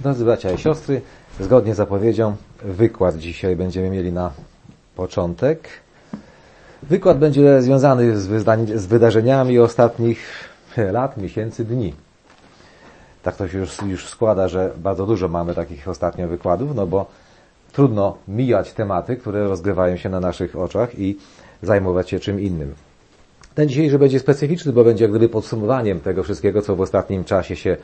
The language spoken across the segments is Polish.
Drodzy bracia i siostry, zgodnie z zapowiedzią wykład dzisiaj będziemy mieli na początek. Wykład będzie związany z wydarzeniami ostatnich lat, miesięcy, dni. Tak to się już składa, że bardzo dużo mamy takich ostatnio wykładów, no bo trudno mijać tematy, które rozgrywają się na naszych oczach i zajmować się czym innym. Ten dzisiejszy będzie specyficzny, bo będzie jak gdyby podsumowaniem tego wszystkiego, co w ostatnim czasie się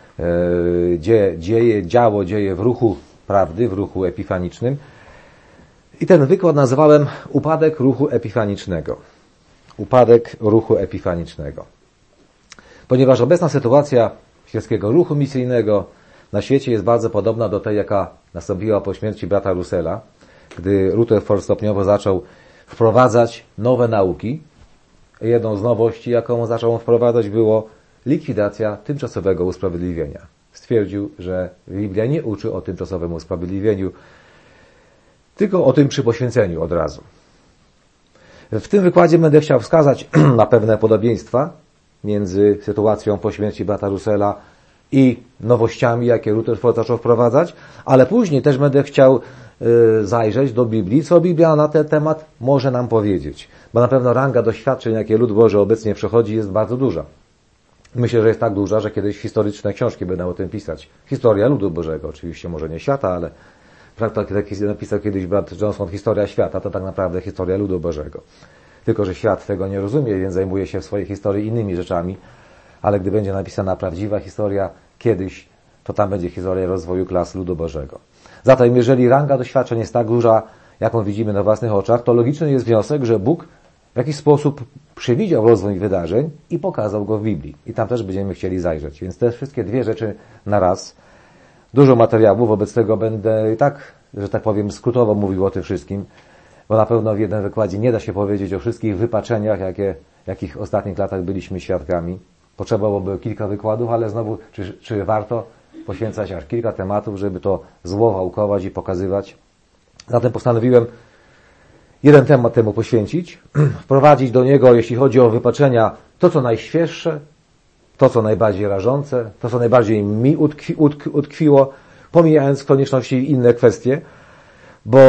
dzieje w ruchu prawdy, w ruchu epifanicznym. I ten wykład nazwałem Upadek ruchu epifanicznego. Upadek ruchu epifanicznego. Ponieważ obecna sytuacja świeckiego ruchu misyjnego na świecie jest bardzo podobna do tej, jaka nastąpiła po śmierci brata Russella, gdy Rutherford stopniowo zaczął wprowadzać nowe nauki. Jedną z nowości, jaką zaczął wprowadzać, było likwidacja tymczasowego usprawiedliwienia. Stwierdził, że Biblia nie uczy o tymczasowym usprawiedliwieniu, tylko o tym przy poświęceniu od razu. W tym wykładzie będę chciał wskazać na pewne podobieństwa między sytuacją po śmierci brata Russella i nowościami, jakie Rutherford zaczął wprowadzać, ale później też będę chciał zajrzeć do Biblii, co Biblia na ten temat może nam powiedzieć. Bo na pewno ranga doświadczeń, jakie lud Boży obecnie przechodzi, jest bardzo duża. Myślę, że jest tak duża, że kiedyś historyczne książki będą o tym pisać. Historia ludu Bożego, oczywiście może nie świata, ale tak jak napisał kiedyś brat Johnson, historia świata, to tak naprawdę historia ludu Bożego. Tylko że świat tego nie rozumie, więc zajmuje się w swojej historii innymi rzeczami, ale gdy będzie napisana prawdziwa historia kiedyś, to tam będzie historia rozwoju klas ludu Bożego. Zatem jeżeli ranga doświadczeń jest tak duża, jaką widzimy na własnych oczach, to logiczny jest wniosek, że Bóg w jakiś sposób przewidział rozwój wydarzeń i pokazał go w Biblii. I tam też będziemy chcieli zajrzeć. Więc te wszystkie dwie rzeczy na raz. Dużo materiału, wobec tego będę i tak, że tak powiem, skrótowo mówił o tym wszystkim, bo na pewno w jednym wykładzie nie da się powiedzieć o wszystkich wypaczeniach, jakich w ostatnich latach byliśmy świadkami. Potrzebowałoby kilka wykładów, ale znowu, czy warto poświęcać aż kilka tematów, żeby to zło wałkować i pokazywać. Zatem postanowiłem jeden temat temu poświęcić, wprowadzić do niego, jeśli chodzi o wypaczenia, to co najświeższe, to co najbardziej rażące, to co najbardziej mi utkwiło, pomijając w konieczności inne kwestie, bo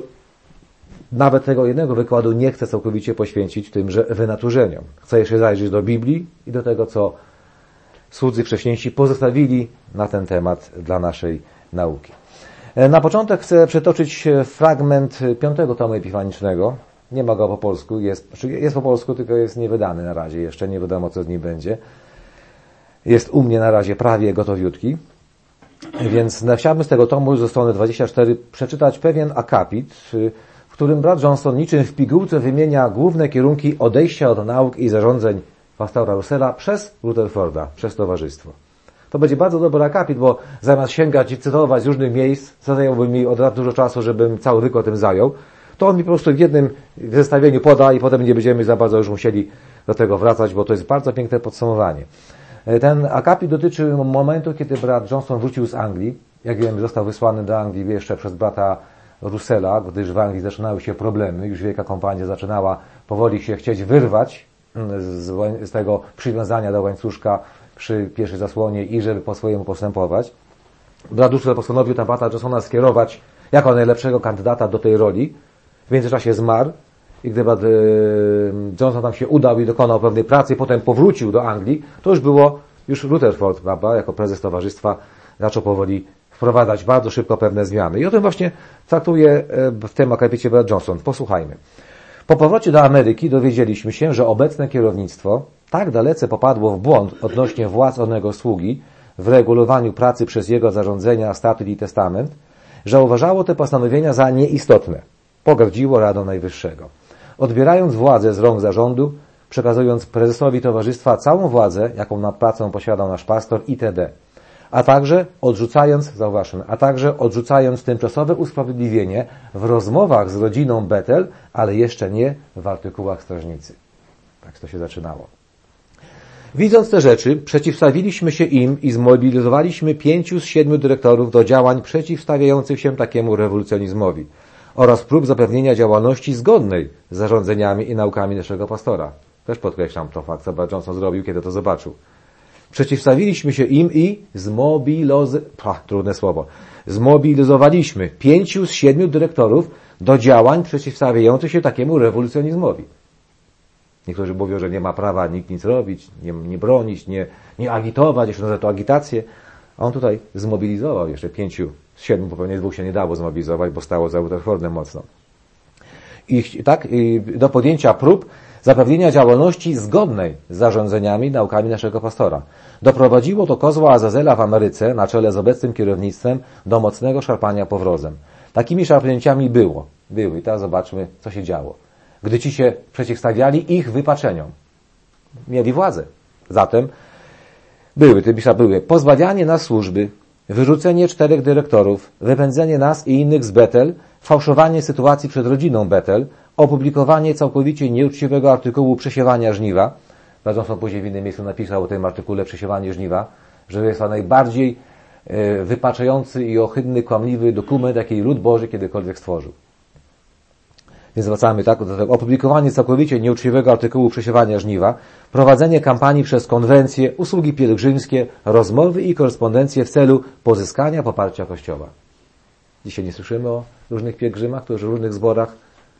nawet tego jednego wykładu nie chcę całkowicie poświęcić tymże wynaturzeniom. Chcę jeszcze zajrzeć do Biblii i do tego, co słudzy wcześniejsi pozostawili na ten temat dla naszej nauki. Na początek chcę przytoczyć fragment 5 tomu epifanicznego. Nie ma go po polsku, jest po polsku, tylko jest niewydany na razie. Jeszcze nie wiadomo, co z nim będzie. Jest u mnie na razie prawie gotowiutki. Więc chciałbym z tego tomu ze strony 24 przeczytać pewien akapit, w którym brat Johnson niczym w pigułce wymienia główne kierunki odejścia od nauk i zarządzeń pastora Russella przez Rutherforda, przez towarzystwo. To będzie bardzo dobry akapit, bo zamiast sięgać i cytować z różnych miejsc, zajęłoby mi od razu dużo czasu, żebym cały wykład tym zajął, to on mi po prostu w jednym zestawieniu poda i potem nie będziemy za bardzo już musieli do tego wracać, bo to jest bardzo piękne podsumowanie. Ten akapit dotyczy momentu, kiedy brat Johnson wrócił z Anglii. Jak wiemy, został wysłany do Anglii jeszcze przez brata Russella, gdyż w Anglii zaczynały się problemy. Już Wielka Kompania zaczynała powoli się chcieć wyrwać z tego przywiązania do łańcuszka przy pierwszej zasłonie i żeby po swojemu postępować. Brat Russell postanowił tam brata Johnsona skierować jako najlepszego kandydata do tej roli. W międzyczasie zmarł i gdy brat Johnson tam się udał i dokonał pewnej pracy, potem powrócił do Anglii, to już Rutherford, prawda, jako prezes towarzystwa zaczął powoli wprowadzać bardzo szybko pewne zmiany. I o tym właśnie traktuje w tym akapicie brat Johnson. Posłuchajmy. Po powrocie do Ameryki dowiedzieliśmy się, że obecne kierownictwo tak dalece popadło w błąd odnośnie władz onego sługi w regulowaniu pracy przez jego zarządzenia, statut i testament, że uważało te postanowienia za nieistotne. Pogardziło Radą Najwyższego. Odbierając władzę z rąk zarządu, przekazując prezesowi towarzystwa całą władzę, jaką nad pracą posiadał nasz pastor itd. A także odrzucając tymczasowe usprawiedliwienie w rozmowach z rodziną Bethel, ale jeszcze nie w artykułach strażnicy. Tak to się zaczynało. Widząc te rzeczy, przeciwstawiliśmy się im i zmobilizowaliśmy 5 z 7 dyrektorów do działań przeciwstawiających się takiemu rewolucjonizmowi oraz prób zapewnienia działalności zgodnej z zarządzeniami i naukami naszego pastora. Też podkreślam to fakt, co brat Johnson zrobił, kiedy to zobaczył. Przeciwstawiliśmy się im i zmobilizowaliśmy 5 z 7 dyrektorów do działań przeciwstawiających się takiemu rewolucjonizmowi. Niektórzy mówią, że nie ma prawa nikt nic robić, nie bronić, nie agitować, jeszcze nazywa to agitację. A on tutaj zmobilizował jeszcze 5 z 7, bo pewnie 2 się nie dało zmobilizować, bo stało za Rutherfordem mocno. I do podjęcia prób zapewnienia działalności zgodnej z zarządzeniami, naukami naszego pastora. Doprowadziło to kozła Azazela w Ameryce, na czele z obecnym kierownictwem, do mocnego szarpania powrozem. Takimi szarpnięciami były. I teraz zobaczmy, co się działo. Gdy ci się przeciwstawiali ich wypaczeniom. Mieli władzę. Zatem były pozbawianie nas służby, wyrzucenie 4 dyrektorów, wypędzenie nas i innych z Betel, fałszowanie sytuacji przed rodziną Betel, opublikowanie całkowicie nieuczciwego artykułu przesiewania żniwa. Johnson później w innym miejscu napisał o tym artykule przesiewanie żniwa, że jest to najbardziej wypaczający i ohydny, kłamliwy dokument, jaki lud Boży kiedykolwiek stworzył. Więc zwracamy do tego. Opublikowanie całkowicie nieuczciwego artykułu przesiewania żniwa, prowadzenie kampanii przez konwencje, usługi pielgrzymskie, rozmowy i korespondencje w celu pozyskania poparcia Kościoła. Dzisiaj nie słyszymy o różnych pielgrzymach, którzy w różnych zborach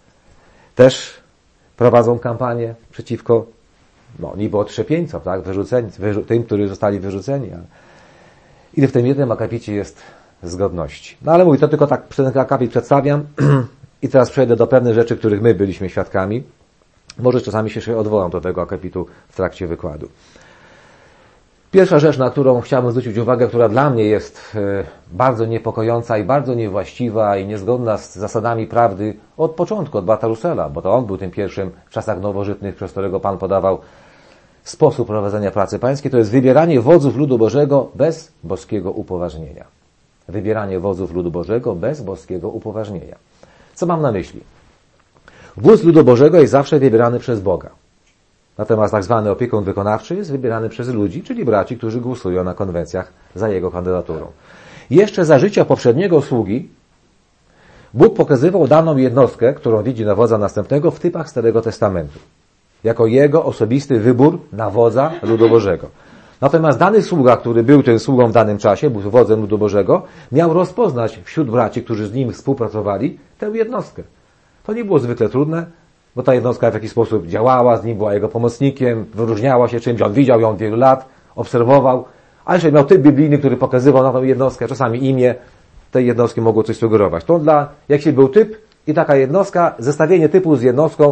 też prowadzą kampanię przeciwko niby otrzepieńcom, tak? Tym, którzy zostali wyrzuceni. I w tym jednym akapicie jest zgodności. Ale mówię, to tylko tak ten akapit przedstawiam i teraz przejdę do pewnych rzeczy, których my byliśmy świadkami. Może czasami się odwołam do tego akapitu w trakcie wykładu. Pierwsza rzecz, na którą chciałbym zwrócić uwagę, która dla mnie jest bardzo niepokojąca i bardzo niewłaściwa i niezgodna z zasadami prawdy od początku, od brata Russella, bo to on był tym pierwszym w czasach nowożytnych, przez którego Pan podawał sposób prowadzenia pracy pańskiej, to jest wybieranie wodzów ludu Bożego bez boskiego upoważnienia. Wybieranie wodzów ludu Bożego bez boskiego upoważnienia. Co mam na myśli? Wódz ludu Bożego jest zawsze wybierany przez Boga. Natomiast tak zwany opiekun wykonawczy jest wybierany przez ludzi, czyli braci, którzy głosują na konwencjach za jego kandydaturą. Jeszcze za życia poprzedniego sługi Bóg pokazywał daną jednostkę, którą widzi na wodza następnego w typach Starego Testamentu. Jako jego osobisty wybór na wodza ludu Bożego. Natomiast dany sługa, który był tym sługą w danym czasie, był wodzem ludu Bożego, miał rozpoznać wśród braci, którzy z nim współpracowali, tę jednostkę. To nie było zwykle trudne, bo ta jednostka w jakiś sposób działała, z nim była jego pomocnikiem, wyróżniała się czymś, on widział ją od wielu lat, obserwował, a jeszcze miał typ biblijny, który pokazywał na tą jednostkę, czasami imię tej jednostki mogło coś sugerować. To jak się był typ i taka jednostka, zestawienie typu z jednostką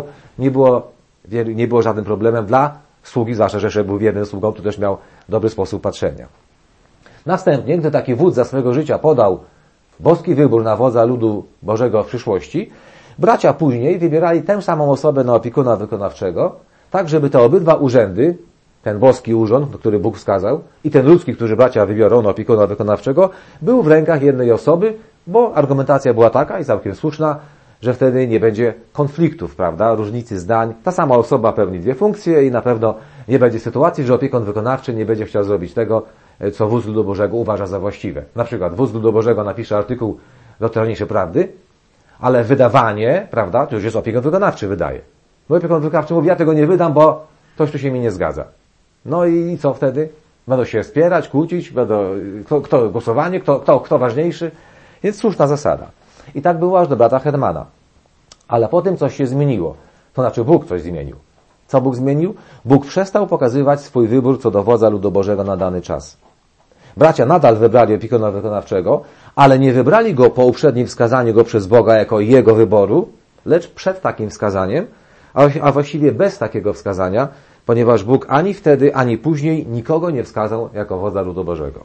nie było żadnym problemem dla sługi, zwłaszcza, że jeszcze był wiernym sługą, to też miał dobry sposób patrzenia. Następnie, gdy taki wódz za swego życia podał boski wybór na wodza ludu Bożego w przyszłości, bracia później wybierali tę samą osobę na opiekuna wykonawczego, tak żeby te obydwa urzędy, ten boski urząd, który Bóg wskazał, i ten ludzki, który bracia wybiorą na opiekuna wykonawczego, był w rękach jednej osoby, bo argumentacja była taka i całkiem słuszna, że wtedy nie będzie konfliktów, prawda, różnicy zdań. Ta sama osoba pełni 2 funkcje i na pewno nie będzie sytuacji, że opiekun wykonawczy nie będzie chciał zrobić tego, co wódz ludu Bożego uważa za właściwe. Na przykład wódz ludu Bożego napisze artykuł do Tyranniejszej Prawdy, ale wydawanie, prawda, to już jest opiekun wykonawczy wydaje. No opiekun wykonawczy mówi, ja tego nie wydam, bo ktoś tu się mi nie zgadza. No i co wtedy? Będą się spierać, kłócić, kto głosowanie, kto ważniejszy. Jest słuszna zasada. I tak było aż do brata Hetmana. Ale potem coś się zmieniło. To znaczy Bóg coś zmienił. Co Bóg zmienił? Bóg przestał pokazywać swój wybór co do wodza ludu Bożego na dany czas. Bracia nadal wybrali opiekuna wykonawczego, ale nie wybrali go po uprzednim wskazaniu go przez Boga jako jego wyboru, lecz przed takim wskazaniem, a właściwie bez takiego wskazania, ponieważ Bóg ani wtedy, ani później nikogo nie wskazał jako wodza ludu Bożego.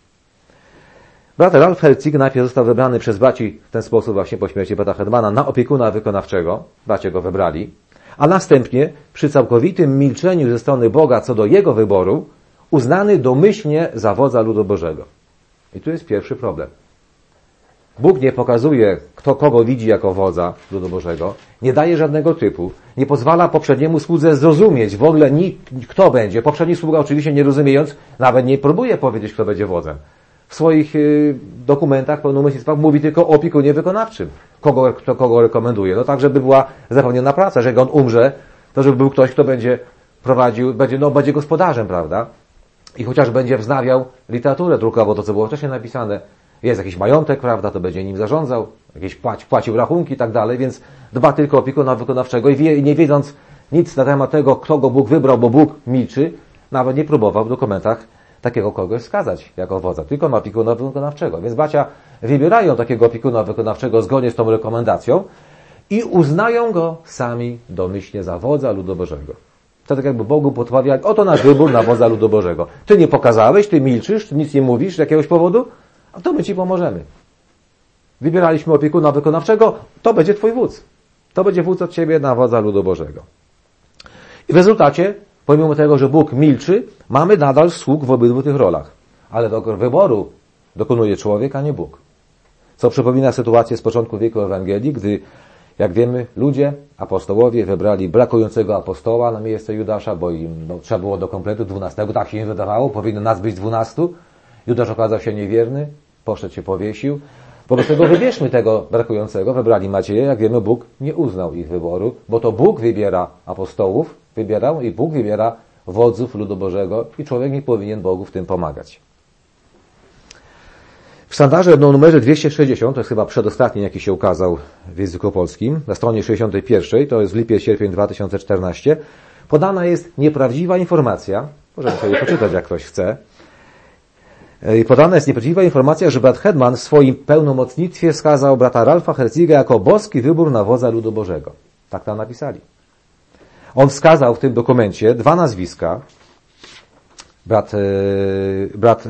Brat Ralph Herzig najpierw został wybrany przez braci w ten sposób właśnie po śmierci brata Hetmana na opiekuna wykonawczego, bracia go wybrali, a następnie przy całkowitym milczeniu ze strony Boga co do jego wyboru uznany domyślnie za wodza ludu Bożego. I tu jest pierwszy problem. Bóg nie pokazuje, kto kogo widzi jako wodza ludu Bożego, nie daje żadnego typu, nie pozwala poprzedniemu słudze zrozumieć w ogóle kto będzie. Poprzedni sługa oczywiście nie rozumiejąc, nawet nie próbuje powiedzieć, kto będzie wodzem. W swoich dokumentach, pełnomocnictwach mówi tylko o opiekunie wykonawczym. Kogo rekomenduje. No tak, żeby była zapewniona praca, że jak on umrze, to żeby był ktoś, kto będzie prowadził, będzie gospodarzem, prawda? i chociaż będzie wznawiał literaturę drukową, to co było wcześniej napisane, jest jakiś majątek, prawda, to będzie nim zarządzał, jakieś płacił rachunki i tak dalej, więc dba tylko o opiekuna wykonawczego i nie wiedząc nic na temat tego, kto go Bóg wybrał, bo Bóg milczy, nawet nie próbował w dokumentach takiego kogoś wskazać jako wodza, tylko na opiekuna wykonawczego. Więc bracia wybierają takiego opiekuna wykonawczego zgodnie z tą rekomendacją i uznają go sami domyślnie za wodza ludu Bożego. To tak jakby Bogu podpowiadać, oto nasz wybór na wodza ludu Bożego. Ty nie pokazałeś, ty milczysz, ty nic nie mówisz z jakiegoś powodu, a to my ci pomożemy. Wybieraliśmy opiekuna wykonawczego, to będzie twój wódz. To będzie wódz od ciebie na wodza ludu Bożego. I w rezultacie, pomimo tego, że Bóg milczy, mamy nadal sług w obydwu tych rolach. Ale wyboru dokonuje człowiek, a nie Bóg. Co przypomina sytuację z początku wieku Ewangelii, gdy, jak wiemy, ludzie, apostołowie wybrali brakującego apostoła na miejsce Judasza, bo im trzeba było do kompletu 12, tak się nie wydawało, powinno nas być 12. Judasz okazał się niewierny, poszedł się powiesił. Wobec tego wybierzmy tego brakującego, wybrali Macieja, jak wiemy, Bóg nie uznał ich wyboru, bo to Bóg wybiera apostołów, wybierał i Bóg wybiera wodzów ludu Bożego i człowiek nie powinien Bogu w tym pomagać. W sztandarze numerze 260, to jest chyba przedostatni, jaki się ukazał w języku polskim, na stronie 61, to jest lipiec-sierpień 2014, podana jest nieprawdziwa informacja, możemy sobie poczytać, jak ktoś chce. Podana jest nieprawdziwa informacja, że brat Hetman w swoim pełnomocnictwie wskazał brata Ralfa Herziga jako boski wybór na wodza ludu Bożego. Tak tam napisali. On wskazał w tym dokumencie dwa nazwiska. Brat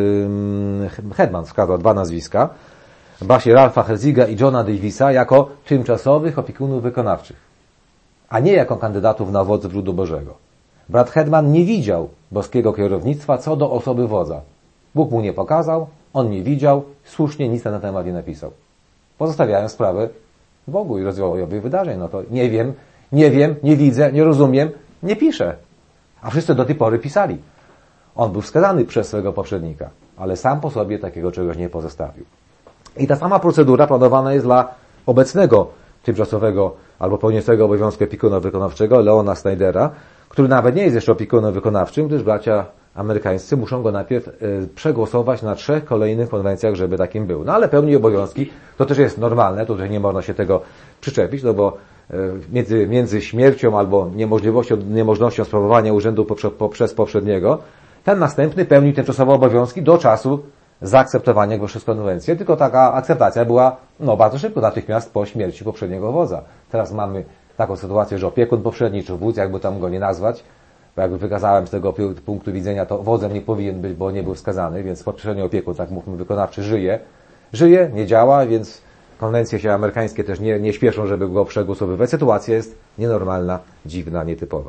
Hetman wskazał dwa nazwiska. Właśnie Ralfa Herziga i Johna Davisa jako tymczasowych opiekunów wykonawczych, a nie jako kandydatów na wodzów ludu Bożego. Brat Hetman nie widział boskiego kierownictwa co do osoby wodza. Bóg mu nie pokazał, on nie widział, słusznie nic na ten temat nie napisał. Pozostawiają sprawę Bogu i rozwojowi wydarzeń. No to nie wiem, nie widzę, nie rozumiem, nie piszę. A wszyscy do tej pory pisali. On był wskazany przez swojego poprzednika, ale sam po sobie takiego czegoś nie pozostawił. I ta sama procedura planowana jest dla obecnego tymczasowego albo pełniącego obowiązku opiekuna wykonawczego Leona Snydera, który nawet nie jest jeszcze opiekunem wykonawczym, gdyż bracia amerykańscy muszą go najpierw przegłosować na 3 kolejnych konwencjach, żeby takim był. No ale pełni obowiązki, to też jest normalne, tutaj nie można się tego przyczepić, no bo między śmiercią albo niemożnością sprawowania urzędu przez poprzedniego, ten następny pełni tymczasowe obowiązki do czasu zaakceptowania go przez konwencję, tylko taka akceptacja była bardzo szybko, natychmiast po śmierci poprzedniego wodza. Teraz mamy taką sytuację, że opiekun poprzedni, czy wódz, jakby tam go nie nazwać, bo jakby wykazałem z tego punktu widzenia, to wodzem nie powinien być, bo nie był wskazany, więc poprzedni opiekun, tak mówmy, wykonawczy żyje, nie działa, więc konwencje się amerykańskie też nie śpieszą, żeby go przegłosowywać. Sytuacja jest nienormalna, dziwna, nietypowa.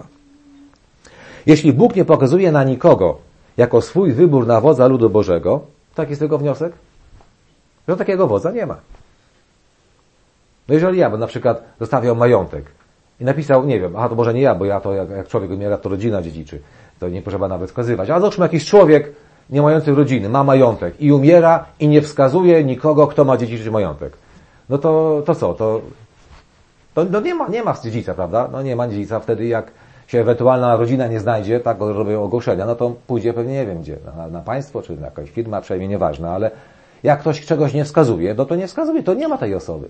Jeśli Bóg nie pokazuje na nikogo jako swój wybór na wodza ludu Bożego, taki jest tego wniosek, że takiego wodza nie ma. No jeżeli ja bym na przykład zostawiał majątek i napisał, nie wiem, to może nie ja, bo ja to jak człowiek umiera, to rodzina dziedziczy, to nie trzeba nawet wskazywać. A załóżmy jakiś człowiek nie mający rodziny, ma majątek i umiera i nie wskazuje nikogo, kto ma dziedziczyć majątek. No to co? To nie ma dziedzica, prawda? No nie ma dziedzica wtedy, jak się ewentualna rodzina nie znajdzie, tak robią ogłoszenia, no to pójdzie pewnie nie wiem gdzie, na państwo, czy na jakaś firma, przynajmniej nieważne, ale jak ktoś czegoś nie wskazuje, no to nie wskazuje, to nie ma tej osoby.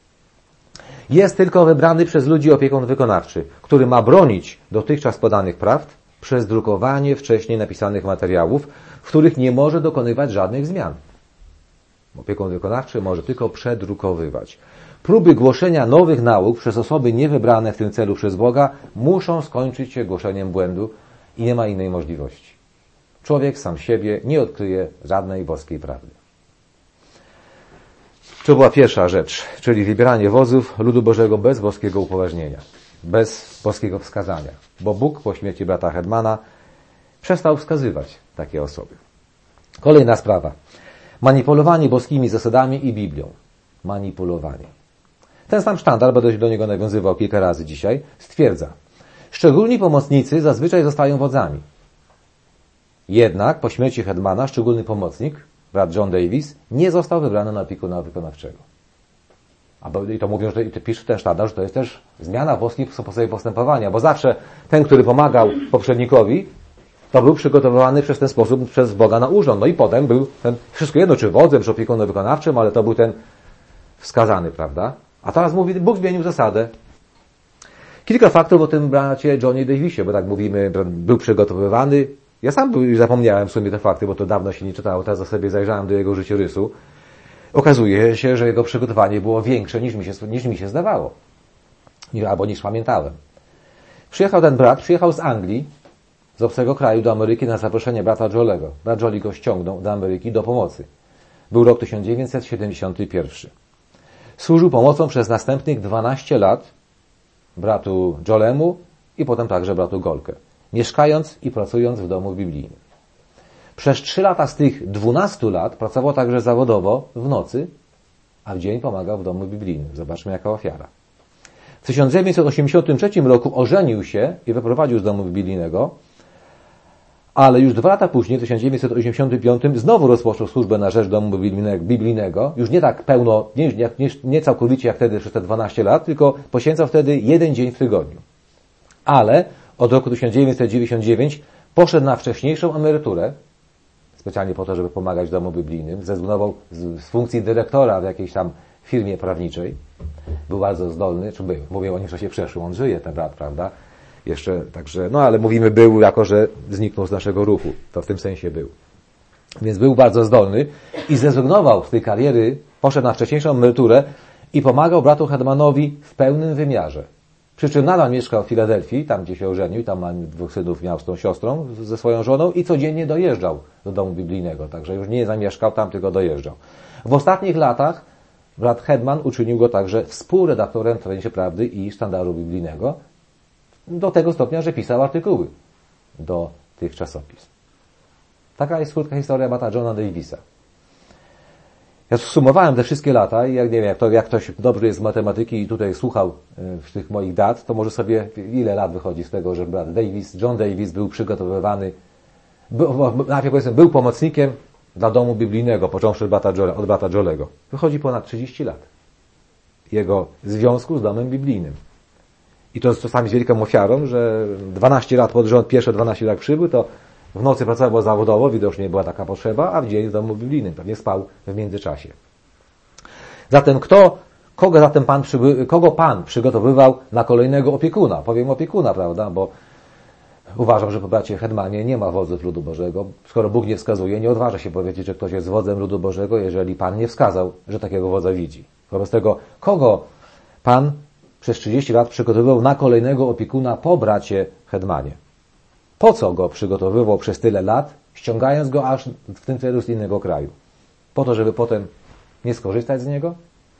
Jest tylko wybrany przez ludzi opiekun wykonawczy, który ma bronić dotychczas podanych prawd przez drukowanie wcześniej napisanych materiałów, w których nie może dokonywać żadnych zmian. Opiekun wykonawczy może tylko przedrukowywać. Próby głoszenia nowych nauk przez osoby niewybrane w tym celu przez Boga muszą skończyć się głoszeniem błędu i nie ma innej możliwości. Człowiek sam siebie nie odkryje żadnej boskiej prawdy. To była pierwsza rzecz, czyli wybieranie wodzów ludu Bożego bez boskiego upoważnienia, bez boskiego wskazania, bo Bóg po śmierci brata Hetmana przestał wskazywać takie osoby. Kolejna sprawa. Manipulowanie boskimi zasadami i Biblią. Manipulowanie. Ten sam sztandar, będę się do niego nawiązywał kilka razy dzisiaj, stwierdza: szczególni pomocnicy zazwyczaj zostają wodzami. Jednak po śmierci Hetmana szczególny pomocnik, brat John Davis, nie został wybrany na opiekuna wykonawczego. I to mówią, że pisze ten sztandar, że to jest też zmiana boskich sposobów postępowania, bo zawsze ten, który pomagał poprzednikowi, to był przygotowywany przez ten sposób przez Boga na urząd. No i potem był ten, wszystko jedno, czy wodzem, czy opiekunem wykonawczym, ale to był ten wskazany, prawda? A teraz mówi, Bóg zmienił zasadę. Kilka faktów o tym bracie Johnie Davisie, bo tak mówimy, był przygotowywany. Ja sam zapomniałem w sumie te fakty, bo to dawno się nie czytało, teraz sobie zajrzałem do jego życiorysu. Okazuje się, że jego przygotowanie było większe niż mi się zdawało. Albo niż pamiętałem. Ten brat przyjechał z Anglii, z obcego kraju do Ameryki na zaproszenie brata Jolego. Brat Jolly go ściągnął do Ameryki do pomocy. Był rok 1971. Służył pomocą przez następnych 12 lat bratu Jolemu i potem także bratu Golke, mieszkając i pracując w domu biblijnym. Przez 3 lata z tych 12 lat pracował także zawodowo w nocy, a w dzień pomagał w domu biblijnym. Zobaczmy, jaka ofiara. W 1983 roku ożenił się i wyprowadził z domu biblijnego, ale już 2 lata później, w 1985, znowu rozpoczął służbę na rzecz domu biblijnego, już nie tak pełno, nie całkowicie jak wtedy przez te 12 lat, tylko poświęcał wtedy 1 dzień w tygodniu. Ale od roku 1999 poszedł na wcześniejszą emeryturę, specjalnie po to, żeby pomagać domu biblijnym, zrezygnował z funkcji dyrektora w jakiejś tam firmie prawniczej. Był bardzo zdolny, czy był, mówię o nim w czasie przeszłym, on żyje, ten brat, prawda? Jeszcze, także, no ale mówimy był, jako że zniknął z naszego ruchu. To w tym sensie był. Więc był bardzo zdolny i zrezygnował z tej kariery, poszedł na wcześniejszą emeryturę i pomagał bratu Hedmanowi w pełnym wymiarze. Przy czym nadal mieszkał w Filadelfii, tam gdzie się ożenił, tam 2 synów miał z tą siostrą, ze swoją żoną i codziennie dojeżdżał do domu biblijnego. Także już nie zamieszkał tam, tylko dojeżdżał. W ostatnich latach brat Hedman uczynił go także współredaktorem Tradycji Prawdy i Sztandaru Biblijnego, do tego stopnia, że pisał artykuły do tych czasopism. Taka jest krótka historia brata Johna Davisa. Ja sumowałem te wszystkie lata i jak nie wiem, jak ktoś dobrze jest z matematyki i tutaj słuchał tych moich dat, to może sobie ile lat wychodzi z tego, że brat John Davis był przygotowywany, najpierw powiedzmy, był pomocnikiem dla domu biblijnego, począwszy od brata Jolego. Wychodzi ponad 30 lat jego związku z domem biblijnym. I to jest czasami z wielką ofiarą, że 12 lat pod rząd, pierwsze 12 lat przybył, to w nocy pracował zawodowo, widocznie była taka potrzeba, a w dzień w domu biblijnym, pewnie spał w międzyczasie. Zatem kogo Pan przygotowywał na kolejnego opiekuna? Powiem opiekuna, prawda, bo uważam, że po bracie Hedmanie nie ma wodzów ludu Bożego. Skoro Bóg nie wskazuje, nie odważa się powiedzieć, że ktoś jest wodzem ludu Bożego, jeżeli Pan nie wskazał, że takiego wodza widzi. Wobec tego, kogo Pan przez 30 lat przygotowywał na kolejnego opiekuna po bracie Hedmanie? Po co go przygotowywał przez tyle lat, ściągając go aż w tym celu z innego kraju? Po to, żeby potem nie skorzystać z niego?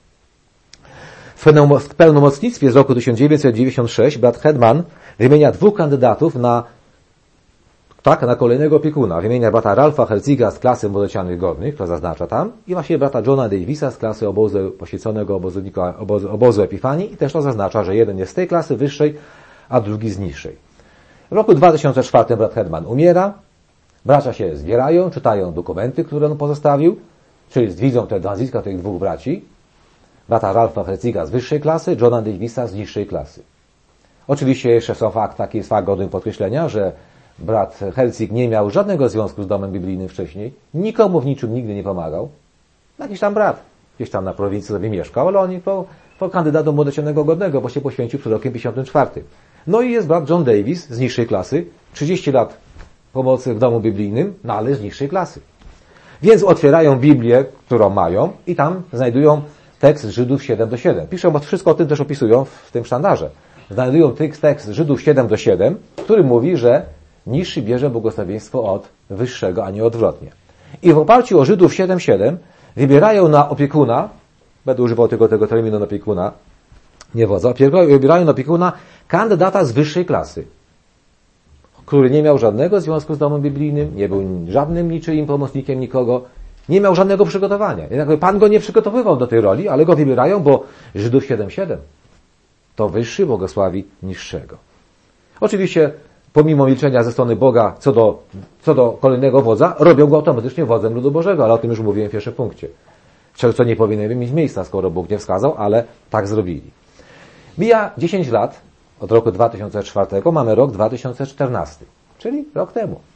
W pełnomocnictwie z roku 1996 brat Hedman wymienia 2 kandydatów na kolejnego opiekuna. Wymienia brata Ralpha Herziga z klasy młodocianych godnych, to zaznacza tam, i właśnie brata Johna Davisa z klasy obozu poświęconego obozu Epifanii i też to zaznacza, że jeden jest z tej klasy wyższej, a drugi z niższej. W roku 2004 brat Hedman umiera, bracia się zbierają, czytają dokumenty, które on pozostawił, czyli widzą te nazwiska tych 2 braci, brata Ralpha Herziga z wyższej klasy, Johna Davisa z niższej klasy. Oczywiście jeszcze taki jest fakt godny podkreślenia, że brat Herzig nie miał żadnego związku z domem biblijnym wcześniej, nikomu w niczym nigdy nie pomagał. Jakiś tam brat, gdzieś tam na prowincji sobie mieszkał, ale on po kandydat do młodocianego godnego, bo się poświęcił przed rokiem 54. No i jest brat John Davis z niższej klasy, 30 lat pomocy w domu biblijnym, no ale z niższej klasy. Więc otwierają Biblię, którą mają i tam znajdują tekst Żydów 7-7. Piszą, bo wszystko o tym też opisują w tym sztandarze. Znajdują tekst Żydów 7-7, który mówi, że niższy bierze błogosławieństwo od wyższego, a nie odwrotnie. I w oparciu o Żydów 7-7 wybierają na opiekuna, będę używał tego terminu na opiekuna, nie wodza, wybierają na opiekuna kandydata z wyższej klasy, który nie miał żadnego związku z domem biblijnym, nie był żadnym niczyim pomocnikiem nikogo, nie miał żadnego przygotowania. Jakby Pan go nie przygotowywał do tej roli, ale go wybierają, bo Żydów 7-7 to wyższy błogosławi niższego. Oczywiście, pomimo milczenia ze strony Boga co do kolejnego wodza, robią go automatycznie wodzem ludu Bożego, ale o tym już mówiłem w pierwszym punkcie. Co nie powinno mieć miejsca, skoro Bóg nie wskazał, ale tak zrobili. Mija 10 lat od roku 2004, mamy rok 2014, czyli rok temu.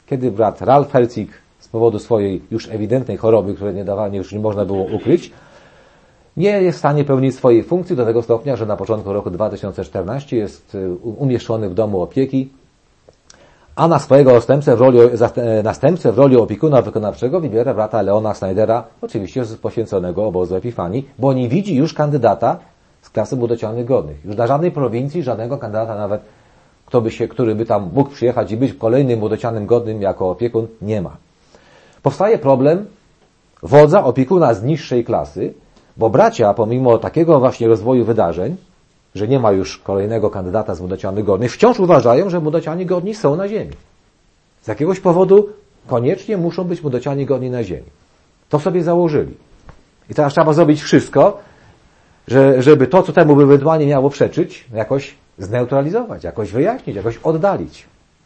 kiedy brat Ralf Herzig z powodu swojej już ewidentnej choroby, której już nie można było ukryć, nie jest w stanie pełnić swojej funkcji do tego stopnia, że na początku roku 2014 jest umieszczony w domu opieki, a na swojego następcę w roli opiekuna wykonawczego wybiera brata Leona Snydera, oczywiście z poświęconego obozu Epifanii, bo nie widzi już kandydata z klasy młodocianych godnych. Już na żadnej prowincji, żadnego kandydata nawet, który by tam mógł przyjechać i być kolejnym młodocianym godnym jako opiekun, nie ma. Powstaje problem wodza, opiekuna z niższej klasy, bo bracia, pomimo takiego właśnie rozwoju wydarzeń, że nie ma już kolejnego kandydata z młodocianych godnych, wciąż uważają, że młodociani godni są na ziemi. Z jakiegoś powodu koniecznie muszą być młodociani godni na ziemi. To sobie założyli. I teraz trzeba zrobić wszystko, żeby to, co temu by ewentualnie miało przeczyć, jakoś zneutralizować, jakoś wyjaśnić, jakoś oddalić.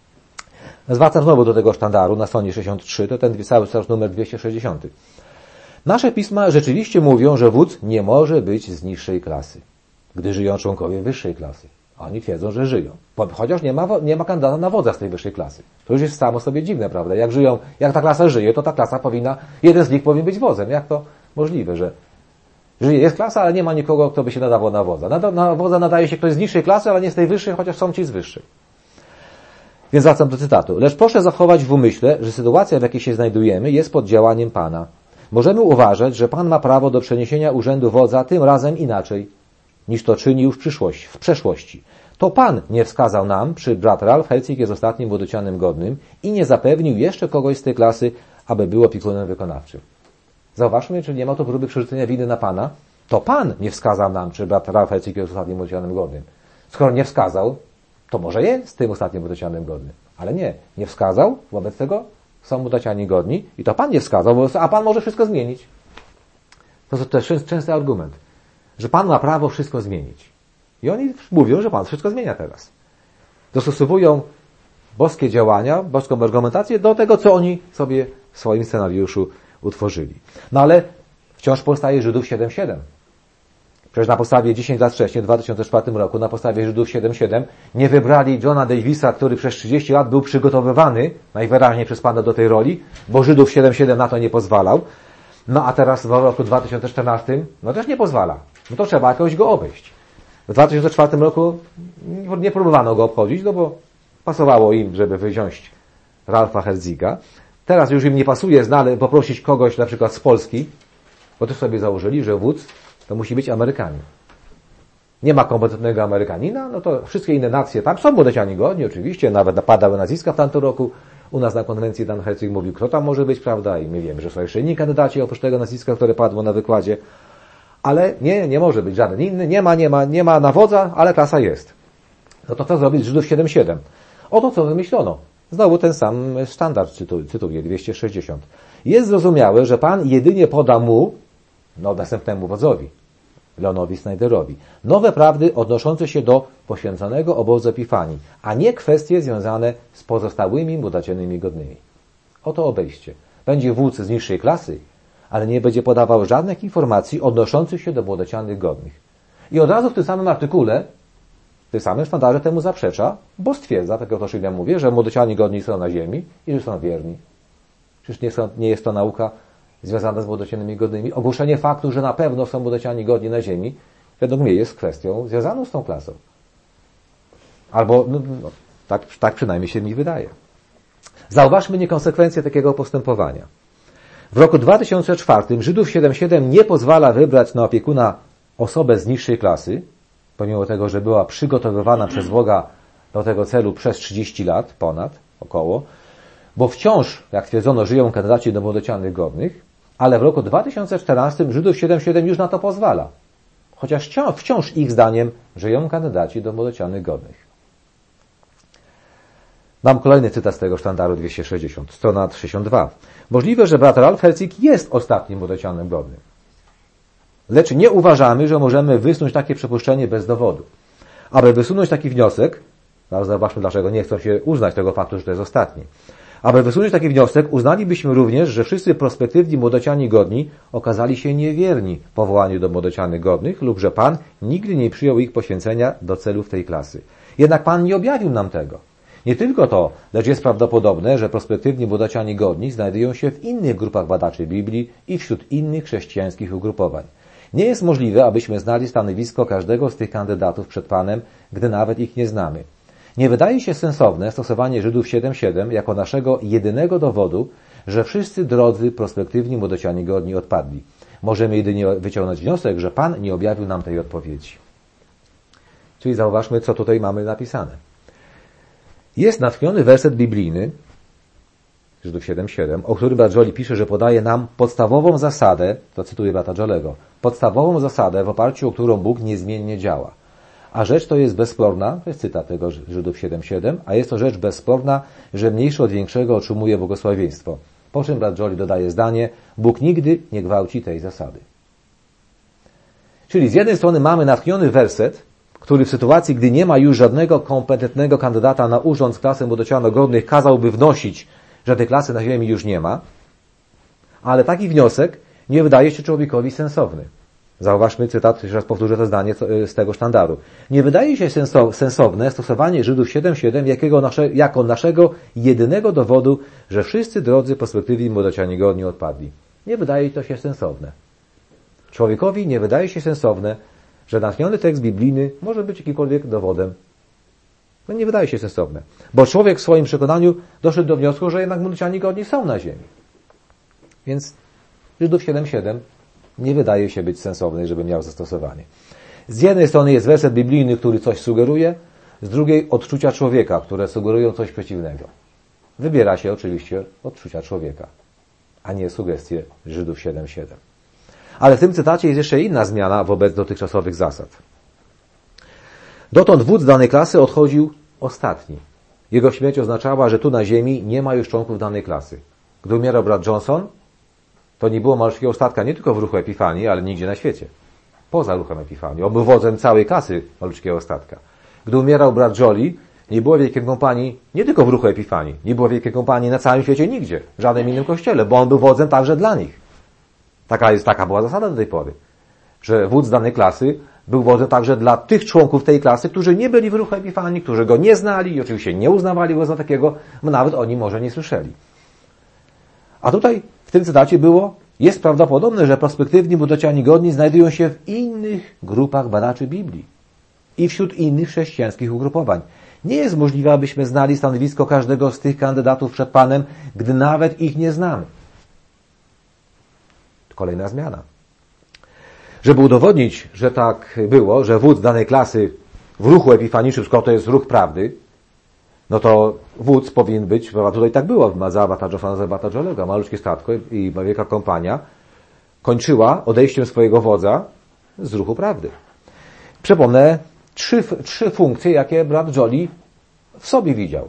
Zwracam znowu do tego sztandaru na stronie 63, to ten cały numer 260. Nasze pisma rzeczywiście mówią, że wódz nie może być z niższej klasy, gdy żyją członkowie wyższej klasy. Oni twierdzą, że żyją. Chociaż nie ma kandydata na wodza z tej wyższej klasy. To już jest samo sobie dziwne, prawda? Jak ta klasa żyje, to ta klasa jeden z nich powinien być wodzem. Jak to możliwe, że żyje, jest klasa, ale nie ma nikogo, kto by się nadawał na wodza. Na wodza nadaje się ktoś z niższej klasy, ale nie z tej wyższej, chociaż są ci z wyższej. Więc wracam do cytatu. Lecz proszę zachować w umyśle, że sytuacja, w jakiej się znajdujemy, jest pod działaniem Pana. Możemy uważać, że Pan ma prawo do przeniesienia urzędu wodza tym razem inaczej, niż to czynił w przeszłości. To Pan nie wskazał nam, czy brat Ralf Herzig jest ostatnim młodocianym godnym i nie zapewnił jeszcze kogoś z tej klasy, aby był opiekunem wykonawczym. Zauważmy, czy nie ma tu próby przerzucenia winy na Pana. To Pan nie wskazał nam, czy brat Ralf Herzig jest ostatnim młodocianym godnym. Skoro nie wskazał, to może jest tym ostatnim młodocianym godnym. Ale nie wskazał, wobec tego są młodociani godni i to Pan nie wskazał, a Pan może wszystko zmienić. To jest też częsty argument, że Pan ma prawo wszystko zmienić. I oni mówią, że Pan wszystko zmienia teraz. Dostosowują boskie działania, boską argumentację do tego, co oni sobie w swoim scenariuszu utworzyli. No ale wciąż powstaje Żydów 7.7. Przecież na podstawie 10 lat wcześniej, w 2004 roku, na podstawie Żydów 7.7 nie wybrali Johna Davisa, który przez 30 lat był przygotowywany najwyraźniej przez Pana do tej roli, bo Żydów 7.7 na to nie pozwalał. No a teraz w roku 2014 też nie pozwala. No to trzeba jakoś go obejść. W 2004 roku nie próbowano go obchodzić, no bo pasowało im, żeby wziąć Ralfa Herziga. Teraz już im nie pasuje poprosić kogoś na przykład z Polski, bo też sobie założyli, że wódz to musi być Amerykanin. Nie ma kompetentnego Amerykanina, no to wszystkie inne nacje, tam są młodociani godni oczywiście, nawet padały nazwiska w tamtym roku. U nas na konwencji Dan Herzig mówił, kto tam może być, prawda? I my wiemy, że są jeszcze inni kandydaci oprócz tego nazwiska, które padło na wykładzie. Ale nie może być żaden inny, nie ma na wodza, ale klasa jest. No to co zrobić z Żydów 7.7? Oto co wymyślono. Znowu ten sam standard cytuję, 260. Jest zrozumiałe, że Pan jedynie poda mu, następnemu wodzowi, Leonowi Snyderowi, nowe prawdy odnoszące się do poświęconego obozu Epifanii, a nie kwestie związane z pozostałymi młodocianymi godnymi. Oto obejście. Będzie wódz z niższej klasy, ale nie będzie podawał żadnych informacji odnoszących się do młodocianych godnych. I od razu w tym samym artykule, w tym samym sztandarze temu zaprzecza, bo stwierdza, tak jak to ja mówię, że młodociani godni są na ziemi i że są wierni. Przecież nie jest to nauka związana z młodocianymi godnymi. Ogłoszenie faktu, że na pewno są młodociani godni na ziemi, według mnie jest kwestią związaną z tą klasą. Albo, tak przynajmniej się mi wydaje. Zauważmy niekonsekwencje takiego postępowania. W roku 2004 Żydów 7.7 nie pozwala wybrać na opiekuna osobę z niższej klasy, pomimo tego, że była przygotowywana przez Boga do tego celu przez 30 lat, około, bo wciąż, jak twierdzono, żyją kandydaci do młodocianych godnych, ale w roku 2014 Żydów 7.7 już na to pozwala. Chociaż wciąż ich zdaniem żyją kandydaci do młodocianych godnych. Mam kolejny cytat z tego sztandaru 260, strona 62. Możliwe, że brat Ralf Herzig jest ostatnim młodocianym godnym. Lecz nie uważamy, że możemy wysunąć takie przypuszczenie bez dowodu. Aby wysunąć taki wniosek, zaraz zobaczmy, dlaczego nie chcą się uznać tego faktu, że to jest ostatni. Aby wysunąć taki wniosek, uznalibyśmy również, że wszyscy prospektywni młodociani godni okazali się niewierni powołaniu do młodocianych godnych lub że Pan nigdy nie przyjął ich poświęcenia do celów tej klasy. Jednak Pan nie objawił nam tego. Nie tylko to, lecz jest prawdopodobne, że prospektywni młodaciani godni znajdują się w innych grupach badaczy Biblii i wśród innych chrześcijańskich ugrupowań. Nie jest możliwe, abyśmy znali stanowisko każdego z tych kandydatów przed Panem, gdy nawet ich nie znamy. Nie wydaje się sensowne stosowanie Żydów 7:7 jako naszego jedynego dowodu, że wszyscy drodzy prospektywni młodaciani godni odpadli. Możemy jedynie wyciągnąć wniosek, że Pan nie objawił nam tej odpowiedzi. Czyli zauważmy, co tutaj mamy napisane. Jest natchniony werset biblijny, Żydów 7:7, o którym brat Jolie pisze, że podaje nam podstawową zasadę, to cytuję brata Jolego, podstawową zasadę, w oparciu o którą Bóg niezmiennie działa. A rzecz to jest bezsporna, to jest cytat tego Żydów 7:7, a jest to rzecz bezsporna, że mniejszy od większego otrzymuje błogosławieństwo. Po czym brat Jolie dodaje zdanie, Bóg nigdy nie gwałci tej zasady. Czyli z jednej strony mamy natchniony werset, który w sytuacji, gdy nie ma już żadnego kompetentnego kandydata na urząd z klasy młodocianogodnych, kazałby wnosić, że tej klasy na ziemi już nie ma, ale taki wniosek nie wydaje się człowiekowi sensowny. Zauważmy cytat, jeszcze raz powtórzę to zdanie z tego sztandaru. Nie wydaje się sensowne stosowanie Żydów 7:7 jako naszego jedynego dowodu, że wszyscy drodzy prospektywni młodociani godni odpadli. Nie wydaje to się sensowne. Człowiekowi nie wydaje się sensowne, że natchniony tekst biblijny może być jakimkolwiek dowodem. No nie wydaje się sensowne. Bo człowiek w swoim przekonaniu doszedł do wniosku, że jednak młodociani godni są na ziemi. Więc Żydów 7:7 nie wydaje się być sensowny, żeby miał zastosowanie. Z jednej strony jest werset biblijny, który coś sugeruje, z drugiej odczucia człowieka, które sugerują coś przeciwnego. Wybiera się oczywiście odczucia człowieka, a nie sugestie Żydów 7:7. Ale w tym cytacie jest jeszcze inna zmiana wobec dotychczasowych zasad. Dotąd wódz danej klasy odchodził ostatni. Jego śmierć oznaczała, że tu na ziemi nie ma już członków danej klasy. Gdy umierał brat Johnson, to nie było malutkiego ostatka nie tylko w ruchu Epifanii, ale nigdzie na świecie. Poza ruchem Epifanii. On był wodzem całej klasy malutkiego ostatka. Gdy umierał brat Jolie, nie było wielkiej kompanii nie tylko w ruchu Epifanii. Nie było wielkiej kompanii na całym świecie nigdzie. W żadnym innym kościele, bo on był wodzem także dla nich. Taka była zasada do tej pory. Że wódz danej klasy był wodzem także dla tych członków tej klasy, którzy nie byli w ruchu Epifanii, którzy go nie znali i oczywiście nie uznawali go za takiego, bo nawet oni może nie słyszeli. A tutaj w tym cytacie jest prawdopodobne, że prospektywni młodociani godni znajdują się w innych grupach badaczy Biblii i wśród innych chrześcijańskich ugrupowań. Nie jest możliwe, abyśmy znali stanowisko każdego z tych kandydatów przed Panem, gdy nawet ich nie znamy. Kolejna zmiana. Żeby udowodnić, że tak było, że wódz danej klasy w ruchu epifanicznym, skoro to jest ruch prawdy, no to wódz powinien być, bo tutaj tak było, za Bata Jolego, malutkie statko i wielka kompania kończyła odejściem swojego wodza z ruchu prawdy. Przypomnę trzy funkcje, jakie brat Jolie w sobie widział.